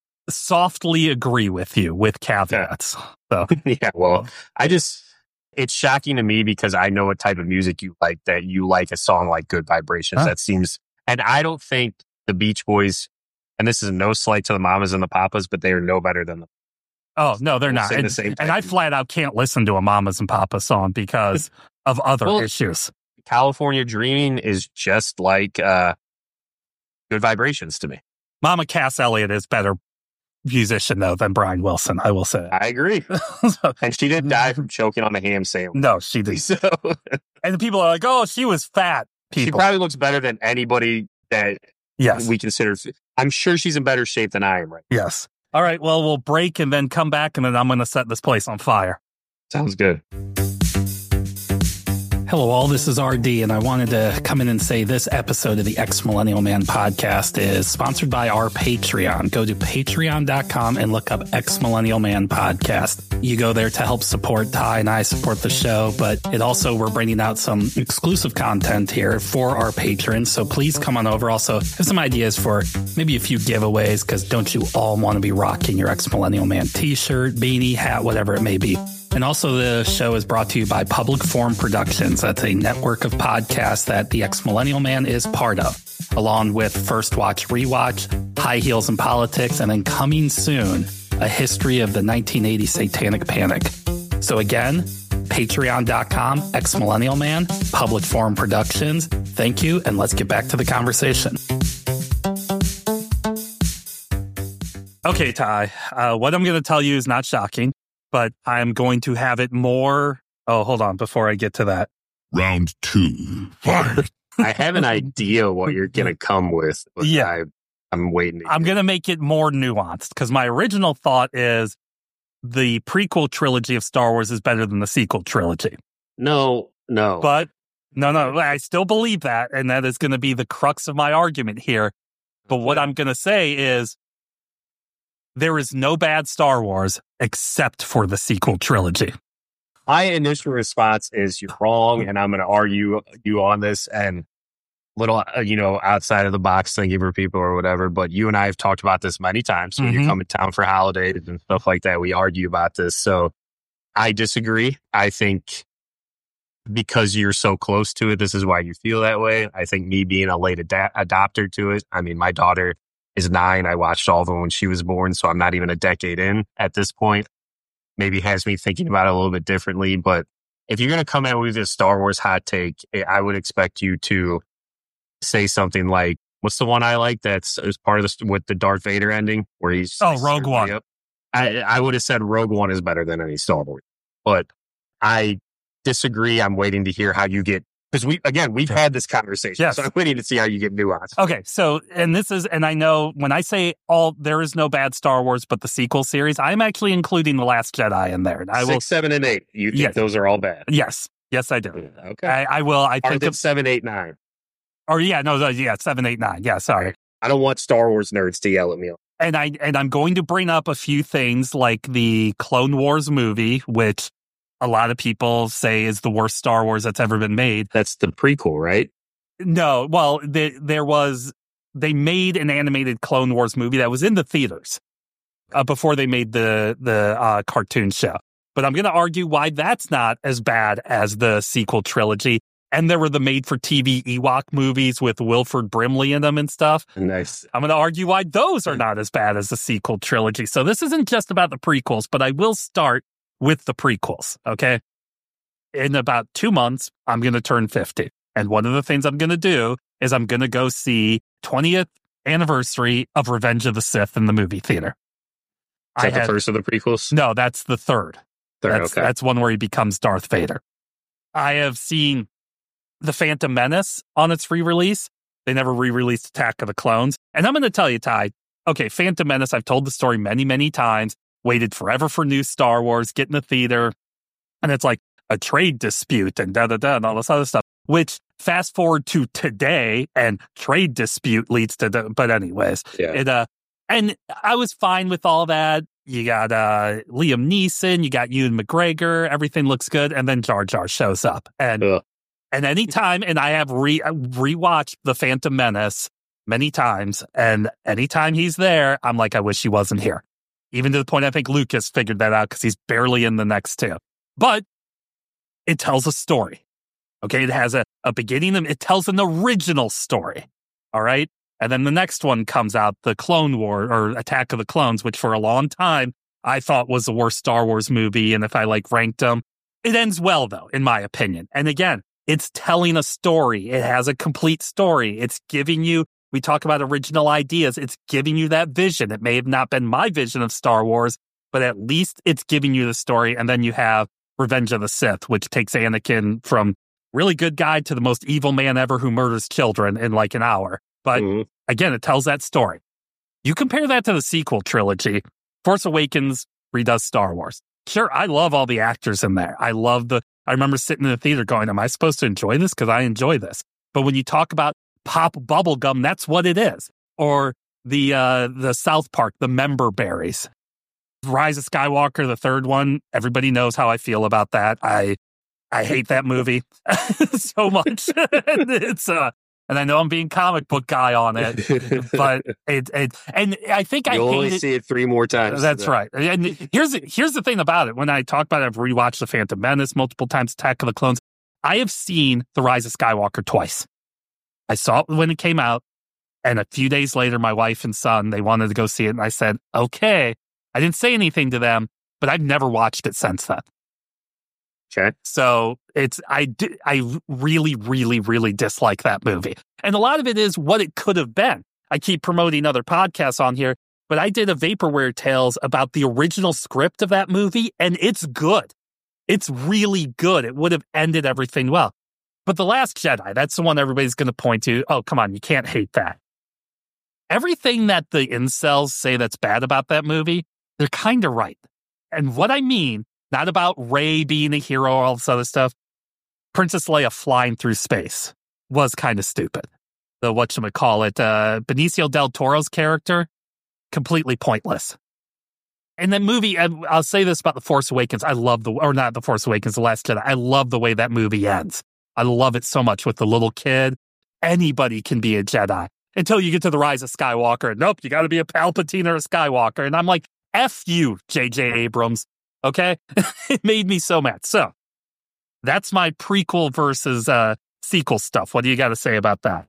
[SPEAKER 1] Softly agree with you with caveats.
[SPEAKER 3] Yeah.
[SPEAKER 1] So.
[SPEAKER 3] yeah. Well, I just, it's shocking to me because I know what type of music you like, that you like a song like Good Vibrations. Huh? That seems, and I don't think the Beach Boys, and this is no slight to the Mamas and the Papas, but they are no better than the
[SPEAKER 1] Oh, no, they're not. And,
[SPEAKER 3] the same
[SPEAKER 1] and I flat out can't listen to a Mamas and Papas song because of other well, issues.
[SPEAKER 3] California Dreaming is just like uh, Good Vibrations to me.
[SPEAKER 1] Mama Cass Elliot is better musician, though, than Brian Wilson, I will say.
[SPEAKER 3] I agree. so, and she didn't die from choking on the ham sandwich.
[SPEAKER 1] No, she didn't. So, and the people are like, oh, she was fat. People.
[SPEAKER 3] She probably looks better than anybody that
[SPEAKER 1] yes.
[SPEAKER 3] we consider. I'm sure she's in better shape than I am right now.
[SPEAKER 1] Yes. All right, well, we'll break and then come back, and then I'm going to set this place on fire.
[SPEAKER 3] Sounds good.
[SPEAKER 1] Hello, all. This is R D, and I wanted to come in and say this episode of the Ex-Millennial Man podcast is sponsored by our Patreon. Go to patreon dot com and look up Ex-Millennial Man podcast. You go there to help support Ty and I support the show, but it also, we're bringing out some exclusive content here for our patrons, so please come on over. Also, have some ideas for maybe a few giveaways, because don't you all want to be rocking your Ex-Millennial Man t-shirt, beanie, hat, whatever it may be. And also, the show is brought to you by Public Forum Productions. That's a network of podcasts that the Ex-Millennial Man is part of, along with First Watch Rewatch, High Heels and Politics, and then coming soon, a history of the nineteen eighty Satanic Panic. So again, patreon dot com, Ex-Millennial Man, Public Forum Productions. Thank you, and let's get back to the conversation. Okay, Ty, uh, what I'm going to tell you is not shocking, but I'm going to have it more. Oh, hold on. Before I get to that.
[SPEAKER 2] Round two. Fight.
[SPEAKER 3] I have an idea what you're going to come with. But
[SPEAKER 1] yeah.
[SPEAKER 3] I, I'm waiting.
[SPEAKER 1] I'm going to make it more nuanced, because my original thought is the prequel trilogy of Star Wars is better than the sequel trilogy.
[SPEAKER 3] No, no.
[SPEAKER 1] But no, no, I still believe that. And that is going to be the crux of my argument here. But what I'm going to say is, there is no bad Star Wars except for the sequel trilogy.
[SPEAKER 3] My initial response is you're wrong, and I'm going to argue you on this and little, uh, you know, outside of the box thinking for people or whatever. But you and I have talked about this many times. When mm-hmm. you come in town for holidays and stuff like that, we argue about this. So I disagree. I think because you're so close to it, this is why you feel that way. I think me being a late ad- adopter to it, I mean, my daughter is nine. I watched all of them when she was born, so I'm not even a decade in at this point. Maybe has me thinking about it a little bit differently. But if you're going to come out with a Star Wars hot take, I would expect you to say something like, what's the one I like that's is part of this with the Darth Vader ending where he's
[SPEAKER 1] oh Rogue One.
[SPEAKER 3] Up? I I would have said Rogue One is better than any Star Wars, but I disagree. I'm waiting to hear how you get. Because we, again, we've had this conversation.
[SPEAKER 1] Yes.
[SPEAKER 3] So I'm waiting to see how you get nuanced.
[SPEAKER 1] Okay. So, and this is, and I know when I say all, there is no bad Star Wars, but the sequel series, I'm actually including The Last Jedi in there. I
[SPEAKER 3] Six,
[SPEAKER 1] will,
[SPEAKER 3] seven, and eight. You think
[SPEAKER 1] yes.
[SPEAKER 3] those are all bad?
[SPEAKER 1] Yes. Yes, I do.
[SPEAKER 3] Okay.
[SPEAKER 1] I, I will. I
[SPEAKER 3] Or
[SPEAKER 1] think
[SPEAKER 3] did
[SPEAKER 1] of,
[SPEAKER 3] seven, eight, nine.
[SPEAKER 1] Or yeah, no, no, yeah, seven, eight, nine. Yeah, sorry.
[SPEAKER 3] I don't want Star Wars nerds to yell at me.
[SPEAKER 1] And I, and I'm going to bring up a few things like the Clone Wars movie, which a lot of people say is the worst Star Wars that's ever been made.
[SPEAKER 3] That's the prequel, right?
[SPEAKER 1] No, well, the, there was they made an animated Clone Wars movie that was in the theaters uh, before they made the the uh, cartoon show. But I'm going to argue why that's not as bad as the sequel trilogy. And there were the made-for-T V Ewok movies with Wilford Brimley in them and stuff.
[SPEAKER 3] Nice.
[SPEAKER 1] I'm going to argue why those are not as bad as the sequel trilogy. So this isn't just about the prequels, but I will start with the prequels, okay? In about two months, I'm going to turn fifty. And one of the things I'm going to do is I'm going to go see twentieth anniversary of Revenge of the Sith in the movie theater.
[SPEAKER 3] Is that
[SPEAKER 1] I
[SPEAKER 3] the
[SPEAKER 1] had,
[SPEAKER 3] first of the prequels?
[SPEAKER 1] No, that's the third.
[SPEAKER 3] Third,
[SPEAKER 1] that's,
[SPEAKER 3] okay.
[SPEAKER 1] That's one where he becomes Darth Vader. I have seen The Phantom Menace on its re-release. They never re-released Attack of the Clones. And I'm going to tell you, Ty, okay, Phantom Menace, I've told the story many, many times, waited forever for new Star Wars, get in the theater, and it's like a trade dispute and da-da-da and all this other stuff, which fast forward to today and trade dispute leads to, the, but anyways,
[SPEAKER 3] Yeah.
[SPEAKER 1] it, uh, and I was fine with all that. You got uh, Liam Neeson, you got Ewan McGregor, everything looks good, and then Jar Jar shows up. And
[SPEAKER 3] Ugh.
[SPEAKER 1] and anytime, and I have re rewatched The Phantom Menace many times, and anytime he's there, I'm like, I wish he wasn't here. Even to the point I think Lucas figured that out because he's barely in the next two. But it tells a story. Okay, it has a, a beginning, and it tells an original story. All right? And then the next one comes out, the Clone War or Attack of the Clones, which for a long time I thought was the worst Star Wars movie. And if I like ranked them, it ends well, though, in my opinion. And again, it's telling a story. It has a complete story. It's giving you, we talk about original ideas. It's giving you that vision. It may have not been my vision of Star Wars, but at least it's giving you the story. And then you have Revenge of the Sith, which takes Anakin from really good guy to the most evil man ever who murders children in like an hour. But mm-hmm. again, it tells that story. You compare that to the sequel trilogy, Force Awakens redoes Star Wars. Sure, I love all the actors in there. I love the, I remember sitting in the theater going, am I supposed to enjoy this? Because I enjoy this. But when you talk about pop bubblegum, that's what it is. Or the uh, the South Park, the member berries. Rise of Skywalker, the third one, everybody knows how I feel about that. I I hate that movie so much. It's uh And I know I'm being comic book guy on it, but it, it and I think I
[SPEAKER 3] You'll only
[SPEAKER 1] it.
[SPEAKER 3] see it three more times.
[SPEAKER 1] That's right. And here's here's the thing about it. When I talk about it, I've rewatched The Phantom Menace multiple times, Attack of the Clones. I have seen The Rise of Skywalker twice. I saw it when it came out, and a few days later, my wife and son, they wanted to go see it, and I said, okay. I didn't say anything to them, but I've never watched it since then.
[SPEAKER 3] Okay.
[SPEAKER 1] So it's I I really, really, really dislike that movie. And a lot of it is what it could have been. I keep promoting other podcasts on here, but I did a Vaporware Tales about the original script of that movie, and it's good. It's really good. It would have ended everything well. But The Last Jedi, that's the one everybody's going to point to. Oh, come on, you can't hate that. Everything that the incels say that's bad about that movie, they're kind of right. And what I mean, not about Rey being a hero or all this other stuff. Princess Leia flying through space was kind of stupid. The whatchamacallit, uh, Benicio del Toro's character, completely pointless. And that movie, I'll say this about The Force Awakens. I love the, or not The Force Awakens, The Last Jedi. I love the way that movie ends. I love it so much with the little kid. Anybody can be a Jedi until you get to The Rise of Skywalker. Nope, you got to be a Palpatine or a Skywalker. And I'm like, F you, J J Abrams. Okay? It made me so mad. So that's my prequel versus uh, sequel stuff. What do you got to say about that?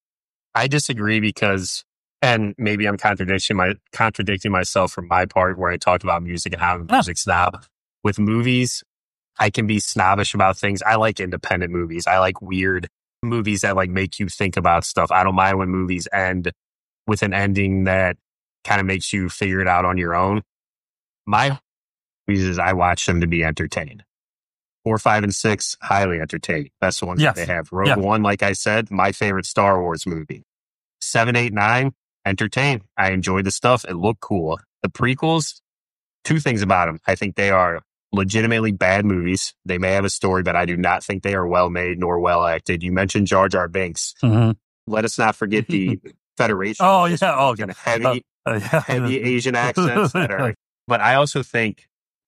[SPEAKER 3] I disagree because, and maybe I'm contradicting my contradicting myself from my part where I talked about music and how I'm a music snob. With movies, I can be snobbish about things. I like independent movies. I like weird movies that like make you think about stuff. I don't mind when movies end with an ending that kind of makes you figure it out on your own. My movies is I watch them to be entertained. Four, five, and six, highly entertaining. That's the ones
[SPEAKER 1] yes.
[SPEAKER 3] that they have. Rogue
[SPEAKER 1] yes.
[SPEAKER 3] One, like I said, my favorite Star Wars movie. Seven, eight, nine, entertained. I enjoyed the stuff. It looked cool. The prequels, two things about them. I think they are legitimately bad movies. They may have a story, but I do not think they are well made nor well acted. You mentioned Jar Jar Binks.
[SPEAKER 1] Mm-hmm.
[SPEAKER 3] Let us not forget the Federation.
[SPEAKER 1] Oh, yeah. Oh,
[SPEAKER 3] yeah. Heavy, uh, uh, yeah. heavy Asian accents. That are, but I also think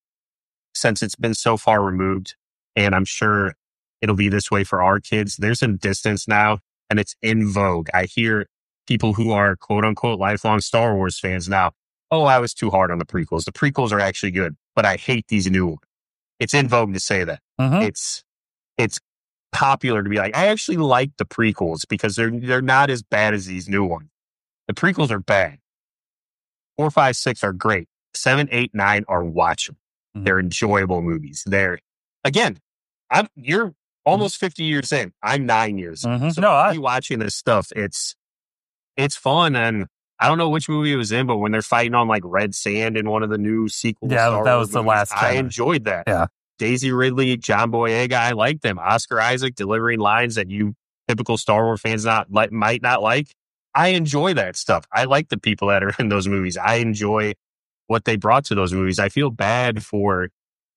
[SPEAKER 3] since it's been so far removed, and I'm sure it'll be this way for our kids, there's a distance now, and it's in vogue. I hear people who are quote unquote lifelong Star Wars fans now, oh, I was too hard on the prequels. The prequels are actually good, but I hate these new ones. It's in vogue to say that.
[SPEAKER 1] Mm-hmm.
[SPEAKER 3] It's it's popular to be like, I actually like the prequels because they're they're not as bad as these new ones. The prequels are bad. Four, five, six are great. Seven, eight, nine are watchable. Mm-hmm. They're enjoyable movies. They're again, I'm you're almost fifty years in. I'm nine years.
[SPEAKER 1] Mm-hmm.
[SPEAKER 3] So
[SPEAKER 1] no, I
[SPEAKER 3] watching this stuff, it's it's fun. And I don't know which movie it was in, but when they're fighting on like red sand in one of the new sequels,
[SPEAKER 1] yeah,
[SPEAKER 3] Star
[SPEAKER 1] that
[SPEAKER 3] Wars
[SPEAKER 1] was the
[SPEAKER 3] movies,
[SPEAKER 1] last.
[SPEAKER 3] I
[SPEAKER 1] Trailer.
[SPEAKER 3] enjoyed that.
[SPEAKER 1] Yeah,
[SPEAKER 3] Daisy Ridley, John Boyega, I like them. Oscar Isaac delivering lines that you typical Star Wars fans not like might not like. I enjoy that stuff. I like the people that are in those movies. I enjoy what they brought to those movies. I feel bad for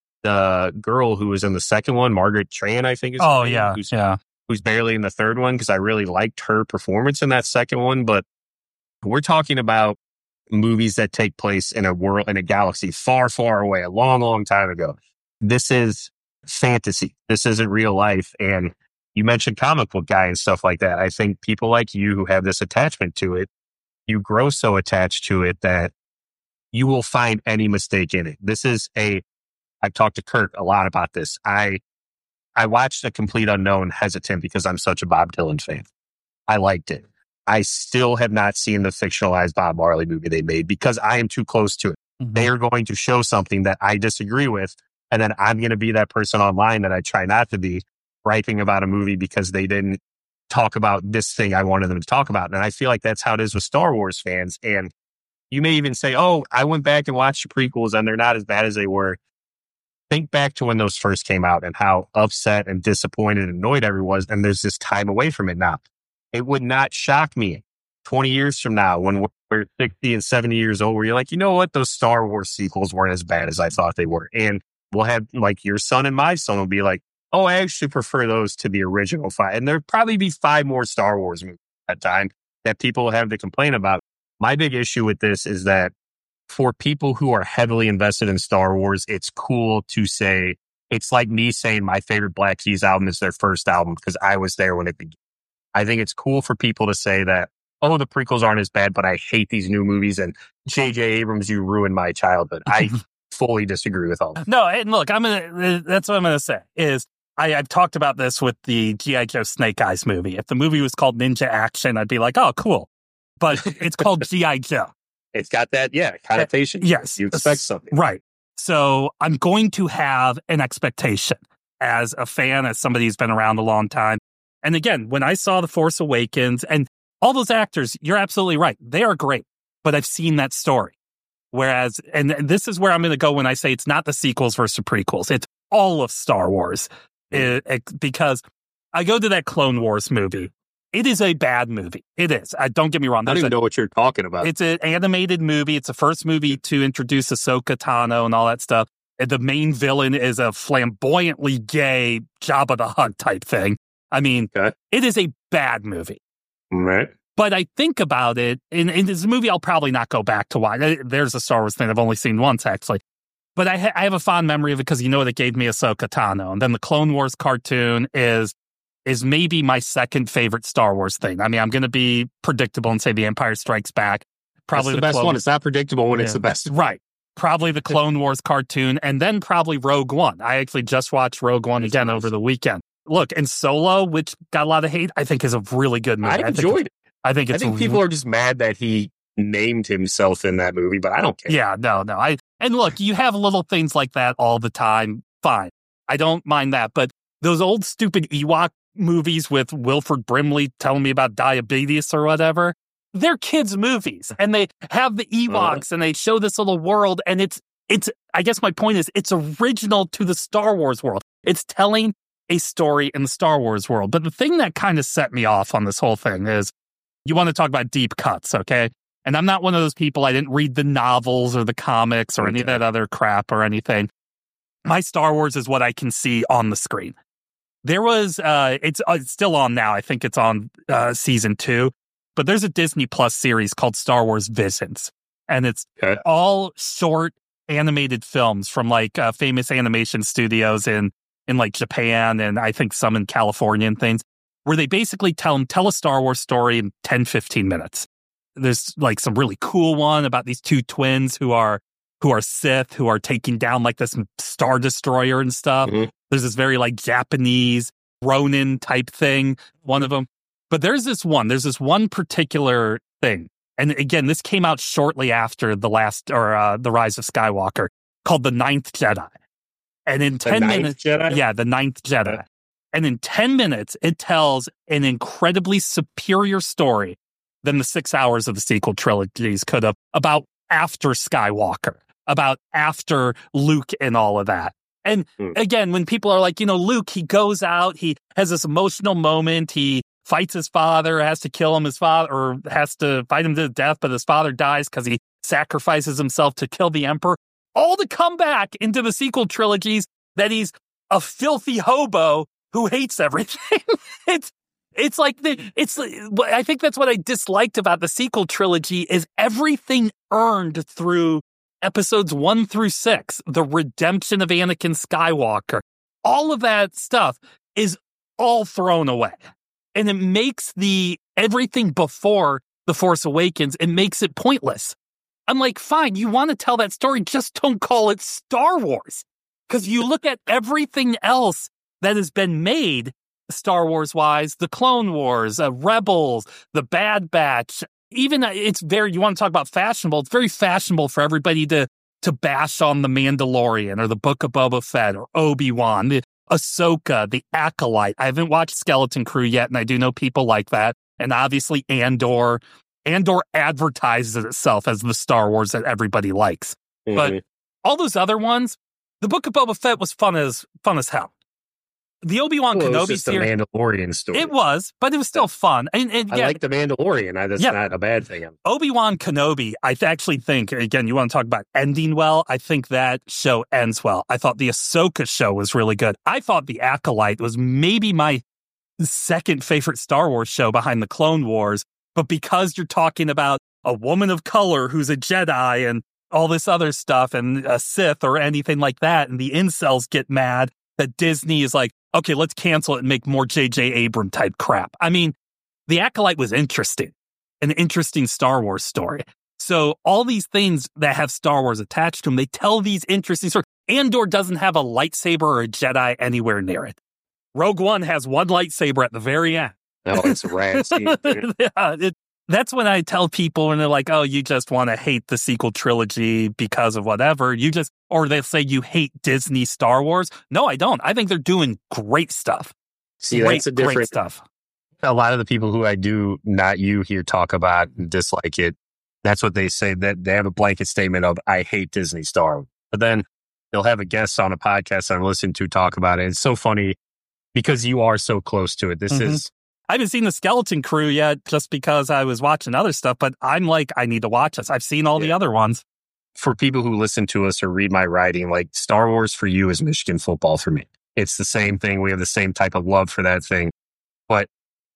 [SPEAKER 3] the girl who was in the second one, Margaret Tran, I think is her
[SPEAKER 1] oh
[SPEAKER 3] name,
[SPEAKER 1] yeah,
[SPEAKER 3] who's,
[SPEAKER 1] yeah.
[SPEAKER 3] who's barely in the third one because I really liked her performance in that second one. But we're talking about movies that take place in a world, in a galaxy far, far away, a long, long time ago. This is fantasy. This isn't real life. And you mentioned comic book guy and stuff like that. I think people like you who have this attachment to it, you grow so attached to it that you will find any mistake in it. This is a, I've talked to Kirk a lot about this. I, I watched A Complete Unknown hesitant because I'm such a Bob Dylan fan. I liked it. I still have not seen the fictionalized Bob Marley movie they made because I am too close to it. Mm-hmm. They are going to show something that I disagree with. And then I'm going to be that person online that I try not to be, griping about a movie because they didn't talk about this thing I wanted them to talk about. And I feel like that's how it is with Star Wars fans. And you may even say, oh, I went back and watched the prequels and they're not as bad as they were. Think back to when those first came out and how upset and disappointed and annoyed everyone was. And there's this time away from it now. It would not shock me twenty years from now when we're sixty and seventy years old, where you're like, you know what? Those Star Wars sequels weren't as bad as I thought they were. And we'll have like your son and my son will be like, oh, I actually prefer those to the original five. And there'll probably be five more Star Wars movies at that time that people will have to complain about. My big issue with this is that for people who are heavily invested in Star Wars, it's cool to say, it's like me saying my favorite Black Keys album is their first album because I was there when it began. I think it's cool for people to say that, oh, the prequels aren't as bad, but I hate these new movies. And J J Abrams, you ruined my childhood. I fully disagree with all that.
[SPEAKER 1] No, and look, I'm gonna. That's what I'm gonna say. Is I, I've talked about this with the G I. Joe Snake Eyes movie. If the movie was called Ninja Action, I'd be like, oh, cool. But it's called G I. Joe.
[SPEAKER 3] It's got that, yeah, connotation.
[SPEAKER 1] Uh, yes.
[SPEAKER 3] You expect something.
[SPEAKER 1] Right. So I'm going to have an expectation as a fan, as somebody who's been around a long time. And again, when I saw The Force Awakens and all those actors, you're absolutely right. They are great. But I've seen that story. Whereas, and this is where I'm going to go when I say it's not the sequels versus the prequels. It's all of Star Wars. It, it, because I go to that Clone Wars movie. It is a bad movie. It is. I, don't get me wrong.
[SPEAKER 3] I don't even
[SPEAKER 1] a,
[SPEAKER 3] know what you're talking about.
[SPEAKER 1] It's an animated movie. It's the first movie to introduce Ahsoka Tano and all that stuff. And the main villain is a flamboyantly gay Jabba the Hutt type thing. I mean, okay. It is a bad movie.
[SPEAKER 3] Right.
[SPEAKER 1] But I think about it, in, in this movie, I'll probably not go back to watch. There's a Star Wars thing I've only seen once, actually. But I, ha- I have a fond memory of it because you know it gave me Ahsoka Tano. And then the Clone Wars cartoon is is maybe my second favorite Star Wars thing. I mean, I'm going to be predictable and say The Empire Strikes Back. Probably
[SPEAKER 3] That's the,
[SPEAKER 1] the
[SPEAKER 3] best
[SPEAKER 1] Clone-
[SPEAKER 3] one. It's not predictable when
[SPEAKER 1] yeah.
[SPEAKER 3] it's the best.
[SPEAKER 1] Right. Probably the Clone Wars cartoon, and then probably Rogue One. I actually just watched Rogue One That's again nice. over the weekend. Look, and Solo, which got a lot of hate, I think is a really good movie.
[SPEAKER 3] I enjoyed
[SPEAKER 1] I
[SPEAKER 3] it.
[SPEAKER 1] I think it's
[SPEAKER 3] I think people are just mad that he named himself in that movie, but I don't care.
[SPEAKER 1] Yeah, no, no. I and look, you have little things like that all the time. Fine. I don't mind that. But those old stupid Ewok movies with Wilford Brimley telling me about diabetes or whatever, they're kids' movies. And they have the Ewoks uh, and they show this little world. And it's, it's, I guess my point is, it's original to the Star Wars world. It's telling a story in the Star Wars world. But the thing that kind of set me off on this whole thing is, you want to talk about deep cuts, okay? And I'm not one of those people, I didn't read the novels or the comics or okay. any of that other crap or anything. My Star Wars is what I can see on the screen. There was, uh, it's, uh, it's still on now. I think it's on uh, season two. But there's a Disney Plus series called Star Wars Visions. And it's okay. all short animated films from like uh, famous animation studios in, in like Japan and I think some in California and things. where they basically tell them, tell a Star Wars story in ten, fifteen minutes. There's like some really cool one about these two twins who are who are Sith, who are taking down like this Star Destroyer and stuff.
[SPEAKER 3] Mm-hmm.
[SPEAKER 1] There's this very like Japanese Ronin type thing, one of them. But there's this one, there's this one particular thing. And again, this came out shortly after the last, or uh, the Rise of Skywalker, called The Ninth Jedi. And in ten minutes,
[SPEAKER 3] Jedi?
[SPEAKER 1] yeah, The Ninth Jedi.
[SPEAKER 3] Okay.
[SPEAKER 1] And in ten minutes, it tells an incredibly superior story than the six hours of the sequel trilogies could have about after Skywalker, about after Luke and all of that. And
[SPEAKER 3] hmm.
[SPEAKER 1] again, when people are like, you know, Luke, he goes out, he has this emotional moment, he fights his father, has to kill him, his father, or has to fight him to death, but his father dies because he sacrifices himself to kill the Emperor. All to come back into the sequel trilogies that he's a filthy hobo who hates everything. it's it's like the it's. I think that's what I disliked about the sequel trilogy is everything earned through episodes one through six, the redemption of Anakin Skywalker, all of that stuff is all thrown away. And it makes the everything before The Force Awakens, it makes it pointless. I'm like, fine, you want to tell that story, just don't call it Star Wars. Because you look at everything else that has been made Star Wars-wise, the Clone Wars, uh, Rebels, the Bad Batch, even uh, it's very, you want to talk about fashionable, it's very fashionable for everybody to to bash on The Mandalorian or the Book of Boba Fett or Obi-Wan, the Ahsoka, the Acolyte. I haven't watched Skeleton Crew yet, and I do know people like that. And obviously Andor. Andor advertises itself as the Star Wars that everybody likes. Mm-hmm. But all those other ones, the Book of Boba Fett was fun as fun as hell. The Obi-Wan
[SPEAKER 3] well,
[SPEAKER 1] Kenobi
[SPEAKER 3] it was just
[SPEAKER 1] series,
[SPEAKER 3] the Mandalorian story.
[SPEAKER 1] It was, but it was still fun. And, and
[SPEAKER 3] I
[SPEAKER 1] yeah,
[SPEAKER 3] like the Mandalorian. I, that's
[SPEAKER 1] yeah.
[SPEAKER 3] not a bad thing.
[SPEAKER 1] Obi-Wan Kenobi, I th- actually think, again, you want to talk about ending well, I think that show ends well. I thought the Ahsoka show was really good. I thought the Acolyte was maybe my second favorite Star Wars show behind the Clone Wars, but because you're talking about a woman of color who's a Jedi and all this other stuff and a Sith or anything like that, and the incels get mad that Disney is like, okay, let's cancel it and make more J J Abrams type crap. I mean, The Acolyte was interesting, an interesting Star Wars story. So all these things that have Star Wars attached to them, they tell these interesting stories. Andor doesn't have a lightsaber or a Jedi anywhere near it. Rogue One has one lightsaber at the very end.
[SPEAKER 3] No, it's a rad scene.
[SPEAKER 1] yeah, it, that's when I tell people when they're like, oh, you just want to hate the sequel trilogy because of whatever. You just, or they'll say you hate Disney Star Wars. No, I don't. I think they're doing great stuff.
[SPEAKER 3] See,
[SPEAKER 1] great,
[SPEAKER 3] that's a different
[SPEAKER 1] great stuff.
[SPEAKER 3] A lot of the people who I do not you hear talk about and dislike it, that's what they say, that they have a blanket statement of, I hate Disney Star Wars. But then they'll have a guest on a podcast I'm listening to talk about it. It's so funny because you are so close to it. This mm-hmm. is,
[SPEAKER 1] I haven't seen the Skeleton Crew yet just because I was watching other stuff, but I'm like, I need to watch this. I've seen all yeah. the other ones.
[SPEAKER 3] For people who listen to us or read my writing, like Star Wars for you is Michigan football for me. It's the same thing. We have the same type of love for that thing. But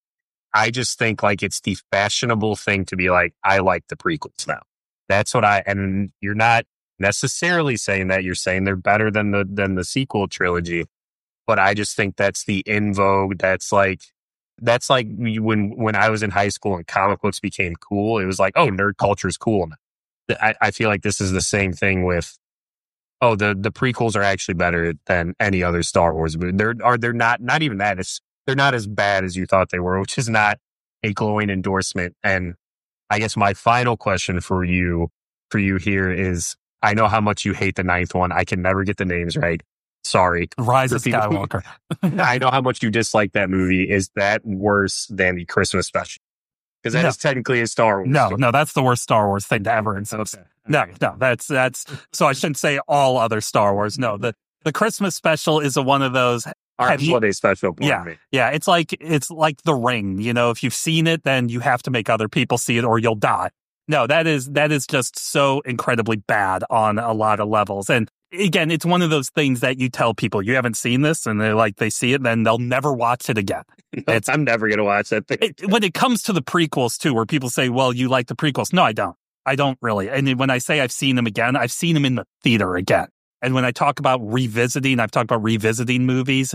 [SPEAKER 3] I just think like it's the fashionable thing to be like, I like the prequels now. That's what I, and you're not necessarily saying that. You're saying they're better than the, than the sequel trilogy. But I just think that's the in vogue. That's like, That's like when when I was in high school and comic books became cool. It was like, oh, nerd culture is cool. I, I feel like this is the same thing with, oh, the, the prequels are actually better than any other Star Wars movie. They're are they're not not even that. It's they're not as bad as you thought they were, which is not a glowing endorsement. And I guess my final question for you for you here is, I know how much you hate the ninth one. I can never get the names right. Sorry.
[SPEAKER 1] Rise of Skywalker.
[SPEAKER 3] I know how much you dislike that movie. Is that worse than the Christmas special? Because that no. is technically a Star Wars.
[SPEAKER 1] No,
[SPEAKER 3] story.
[SPEAKER 1] no, that's the worst Star Wars thing to ever exist. Okay. No, no, that's, that's, so I shouldn't say all other Star Wars. No, the, the Christmas special is a, one of those.
[SPEAKER 3] Our holiday special.
[SPEAKER 1] Yeah.
[SPEAKER 3] Me.
[SPEAKER 1] Yeah. It's like, it's like The Ring. You know, if you've seen it, then you have to make other people see it or you'll die. No, that is, that is just so incredibly bad on a lot of levels. And again, it's one of those things that you tell people you haven't seen this and they're like, they see it, then they'll never watch it again.
[SPEAKER 3] It's, I'm never going to watch that thing.
[SPEAKER 1] It, when it comes to the prequels too, where people say, well, you like the prequels. No, I don't. I don't really. And when I say I've seen them again, I've seen them in the theater again. And when I talk about revisiting, I've talked about revisiting movies.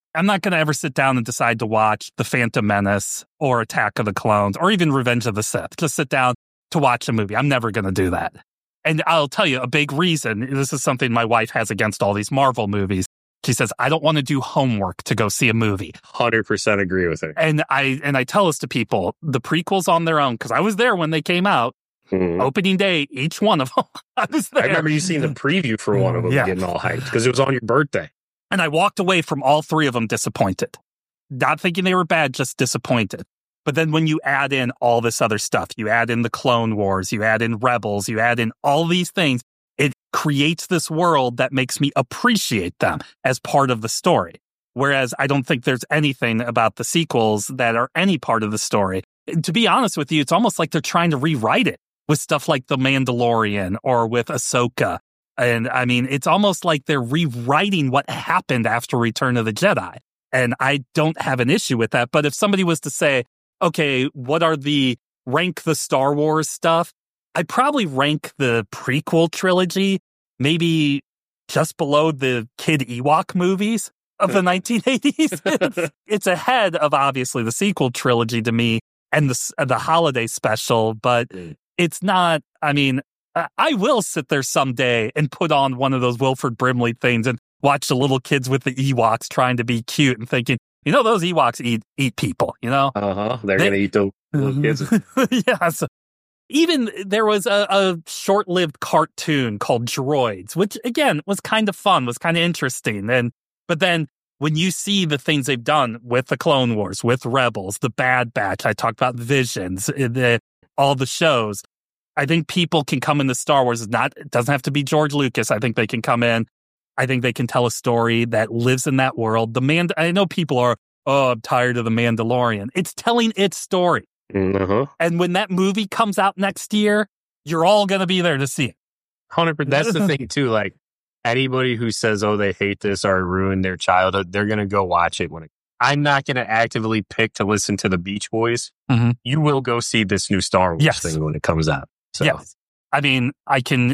[SPEAKER 1] I'm not going to ever sit down and decide to watch The Phantom Menace or Attack of the Clones or even Revenge of the Sith. Just sit down to watch a movie. I'm never going to do that. And I'll tell you a big reason. This is something my wife has against all these Marvel movies. She says, I don't want to do homework to go see a movie.
[SPEAKER 3] one hundred percent agree with her.
[SPEAKER 1] And I and I tell this to people, the prequels on their own, because I was there when they came out. Mm-hmm. Opening day, each one of them. I was there.
[SPEAKER 3] I remember you seeing the preview for one of them yeah. getting all hyped because it was on your birthday.
[SPEAKER 1] And I walked away from all three of them disappointed. Not thinking they were bad, just disappointed. But then when you add in all this other stuff, you add in the Clone Wars, you add in Rebels, you add in all these things, it creates this world that makes me appreciate them as part of the story. Whereas I don't think there's anything about the sequels that are any part of the story. To be honest with you, it's almost like they're trying to rewrite it with stuff like The Mandalorian or with Ahsoka. And I mean, it's almost like they're rewriting what happened after Return of the Jedi. And I don't have an issue with that. But if somebody was to say, okay, what are the rank the Star Wars stuff? I'd probably rank the prequel trilogy maybe just below the Kid Ewok movies of the nineteen eighties. It's, it's ahead of obviously the sequel trilogy to me and the the holiday special, but it's not, I mean, I will sit there someday and put on one of those Wilford Brimley things and watch the little kids with the Ewoks trying to be cute and thinking, you know, those Ewoks eat eat people, you know?
[SPEAKER 3] Uh-huh. They're they, going to eat the little kids.
[SPEAKER 1] Yeah. So even there was a, a short-lived cartoon called Droids, which, again, was kind of fun, was kind of interesting. And But then when you see the things they've done with the Clone Wars, with Rebels, the Bad Batch, I talked about Visions, the, all the shows, I think people can come into Star Wars. It's not, it doesn't have to be George Lucas. I think they can come in. I think they can tell a story that lives in that world. The man, I know people are, oh, I'm tired of The Mandalorian. It's telling its story.
[SPEAKER 3] Uh-huh.
[SPEAKER 1] And when that movie comes out next year, you're all going to be there to see it.
[SPEAKER 3] one hundred percent. That's the thing, too. Like, anybody who says, oh, they hate this or ruined their childhood, they're going to go watch it when it. I'm not going to actively pick to listen to the Beach Boys.
[SPEAKER 1] Mm-hmm.
[SPEAKER 3] You will go see this new Star Wars
[SPEAKER 1] yes.
[SPEAKER 3] thing when it comes out. So.
[SPEAKER 1] Yes. I mean, I can,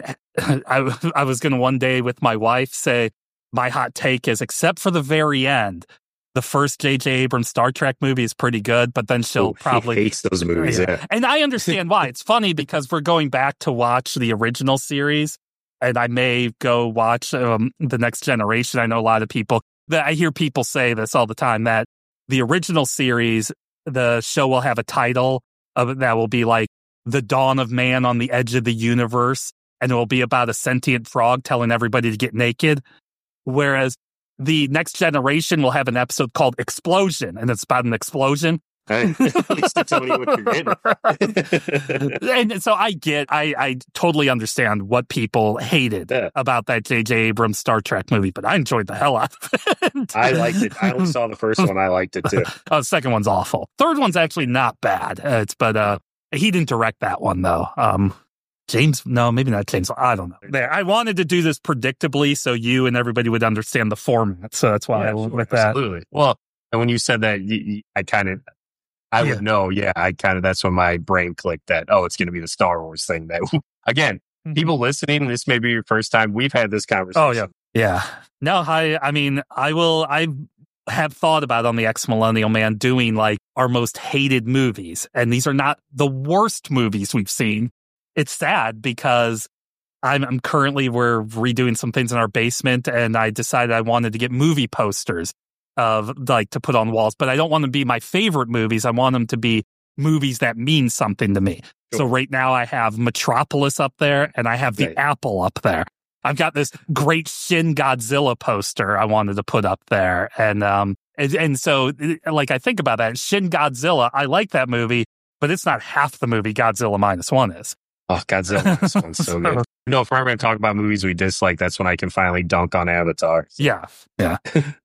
[SPEAKER 1] I, I was going to one day with my wife say, my hot take is, except for the very end, the first J J Abrams Star Trek movie is pretty good, but then she'll
[SPEAKER 3] Ooh,
[SPEAKER 1] probably...
[SPEAKER 3] He hates those movies, yeah. yeah.
[SPEAKER 1] And I understand why. It's funny because we're going back to watch the original series, and I may go watch um, The Next Generation. I know a lot of people, that I hear people say this all the time, that the original series, the show will have a title of that will be like The Dawn of Man on the Edge of the Universe, and it will be about a sentient frog telling everybody to get naked. Whereas the Next Generation will have an episode called Explosion, and it's about an explosion.
[SPEAKER 3] Hey, at least they're telling you what you're getting.
[SPEAKER 1] And so I get, I, I totally understand what people hated yeah. about that J J Abrams Star Trek movie, but I enjoyed the hell out of it.
[SPEAKER 3] I liked it. I only saw the first one. I liked it too.
[SPEAKER 1] Oh, the second one's awful. Third one's actually not bad. Uh, it's but uh, he didn't direct that one though. Um, James, no, maybe not James. I don't know. There, I wanted to do this predictably so you and everybody would understand the format. So that's why
[SPEAKER 3] yeah,
[SPEAKER 1] I went
[SPEAKER 3] sure,
[SPEAKER 1] with that.
[SPEAKER 3] Absolutely. Well, and when you said that, you, you, I kind of, I yeah. would know. Yeah, I kind of, that's when my brain clicked that, oh, it's going to be the Star Wars thing. That again, mm-hmm. people listening, this may be your first time. We've had this conversation.
[SPEAKER 1] Oh, yeah. Yeah. No, I, I mean, I will, I have thought about on the Ex Millennial Man doing like our most hated movies. And these are not the worst movies we've seen. It's sad because I'm, I'm currently, we're redoing some things in our basement, and I decided I wanted to get movie posters of like to put on walls, but I don't want them to be my favorite movies. I want them to be movies that mean something to me. Sure. So right now I have Metropolis up there, and I have the right. Apple up there. I've got this great Shin Godzilla poster I wanted to put up there. And, um, and, and so like, I think about that Shin Godzilla. I like that movie, but it's not half the movie Godzilla Minus One is.
[SPEAKER 3] Oh, Godzilla, this one's so good. No, if we're going to talk about movies we dislike, that's when I can finally dunk on Avatar. So.
[SPEAKER 1] Yeah, yeah.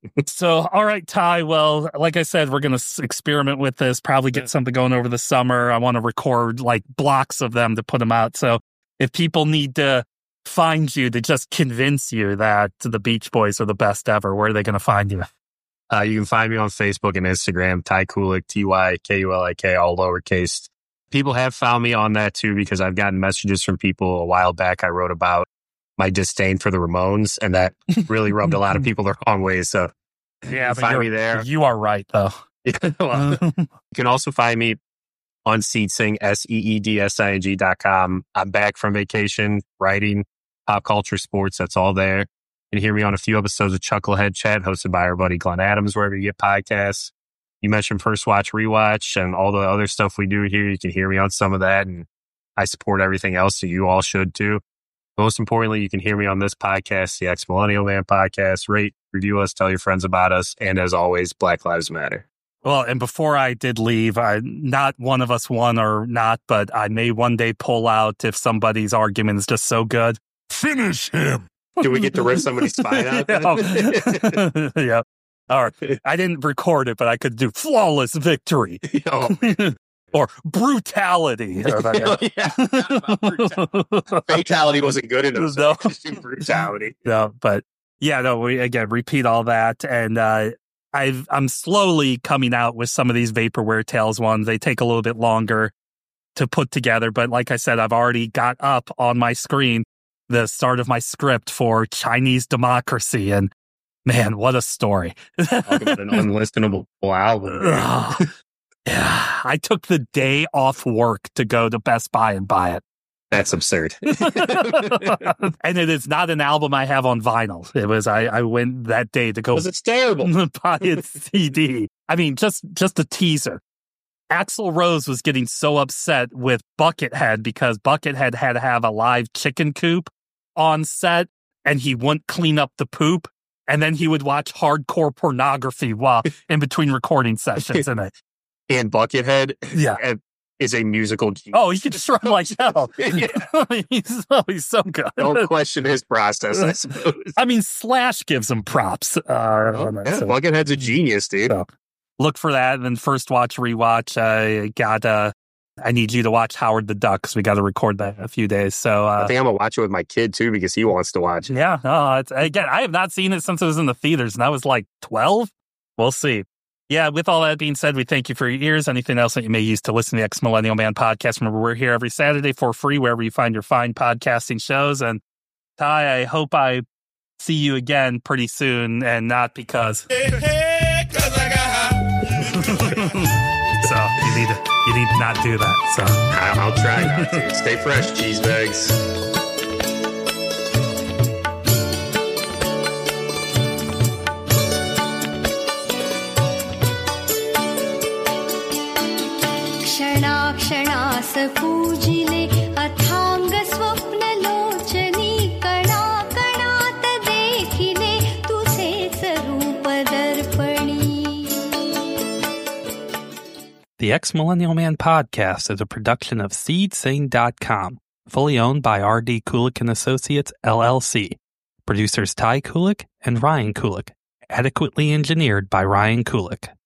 [SPEAKER 1] So, all right, Ty, well, like I said, we're going to experiment with this, probably get something going over the summer. I want to record like blocks of them to put them out. So if people need to find you to just convince you that the Beach Boys are the best ever, where are they going to find you?
[SPEAKER 3] Uh, you can find me on Facebook and Instagram, Ty Kulik, T Y K U L I K, all lowercase. People have found me on that too, because I've gotten messages from people a while back. I wrote about my disdain for the Ramones, and that really rubbed a lot of people the wrong way. So
[SPEAKER 1] Yeah, but
[SPEAKER 3] find
[SPEAKER 1] you're-
[SPEAKER 3] me there.
[SPEAKER 1] You are right, though.
[SPEAKER 3] Well, you can also find me on SeedSing, S E E D S I N G dot com. I'm back from vacation, writing pop culture, sports. That's all there. You can hear me on a few episodes of Chucklehead Chat, hosted by our buddy Glenn Adams, wherever you get podcasts. You mentioned First Watch, Rewatch, and all the other stuff we do here. You can hear me on some of that, and I support everything else, so you all should too. Most importantly, you can hear me on this podcast, the Ex Millennial Man podcast. Rate, review us, tell your friends about us, and as always, Black Lives Matter.
[SPEAKER 1] Well, and before I did leave, I not one of us won or not, but I may one day pull out if somebody's argument is just so good.
[SPEAKER 2] Finish him.
[SPEAKER 3] Do we get to rip somebody's spine out?
[SPEAKER 1] Yeah. Yeah. All right. I didn't record it, but I could do flawless victory.
[SPEAKER 3] Oh.
[SPEAKER 1] Or brutality.
[SPEAKER 3] Oh, yeah. Fatality wasn't good enough. So
[SPEAKER 1] No.
[SPEAKER 3] just do brutality.
[SPEAKER 1] No, but yeah, no, we again repeat all that. And uh, I've, I'm slowly coming out with some of these Vaporware Tales ones. They take a little bit longer to put together. But like I said, I've already got up on my screen the start of my script for Chinese Democracy. And man, what a story.
[SPEAKER 3] Talk about an unlistenable album.
[SPEAKER 1] Ugh. Yeah, I took the day off work to go to Best Buy and buy it.
[SPEAKER 3] That's absurd.
[SPEAKER 1] And it is not an album I have on vinyl. It was, I, I went that day to go
[SPEAKER 3] Because it's terrible.
[SPEAKER 1] buy its C D. I mean, just, just a teaser. Axl Rose was getting so upset with Buckethead because Buckethead had to have a live chicken coop on set and he wouldn't clean up the poop. And then he would watch hardcore pornography while in between recording sessions. And it,
[SPEAKER 3] And Buckethead
[SPEAKER 1] yeah.
[SPEAKER 3] is a musical genius.
[SPEAKER 1] Oh, he can shred like hell.
[SPEAKER 3] Yeah.
[SPEAKER 1] he's, oh, he's so good.
[SPEAKER 3] Don't question his process, I suppose.
[SPEAKER 1] I mean, Slash gives him props. Uh, on that,
[SPEAKER 3] Yeah,
[SPEAKER 1] so-
[SPEAKER 3] Buckethead's a genius, dude.
[SPEAKER 1] So, look for that. And then First Watch, Rewatch. I got, uh, I need you to watch Howard the Duck because we got to record that in a few days. So, uh,
[SPEAKER 3] I think I'm going to watch it with my kid, too, because he wants to watch it.
[SPEAKER 1] yeah, no, it's, again, I have not seen it since it was in the theaters and I was like twelve. We'll see. Yeah, with all that being said, we thank you for your ears. Anything else that you may use to listen to the Ex Millennial Man podcast, remember, we're here every Saturday for free wherever you find your fine podcasting shows. And Ty, I hope I see you again pretty soon and not because...
[SPEAKER 2] Hey, hey, 'cause I got high.
[SPEAKER 1] So you need to, you need to not do that. So
[SPEAKER 3] I- I'll try not to. Stay fresh, cheese bags.
[SPEAKER 4] क्षणाक्षणास पूजिले अथांग स्वप्न लोचनी कणा कणात देखिले तुझेच रूप दर्पणी.
[SPEAKER 1] the Ex Millennial Man podcast is a production of seed sing dot com, fully owned by R D Kulik and Associates, L L C. Producers Ty Kulik and Ryan Kulik. Adequately engineered by Ryan Kulik.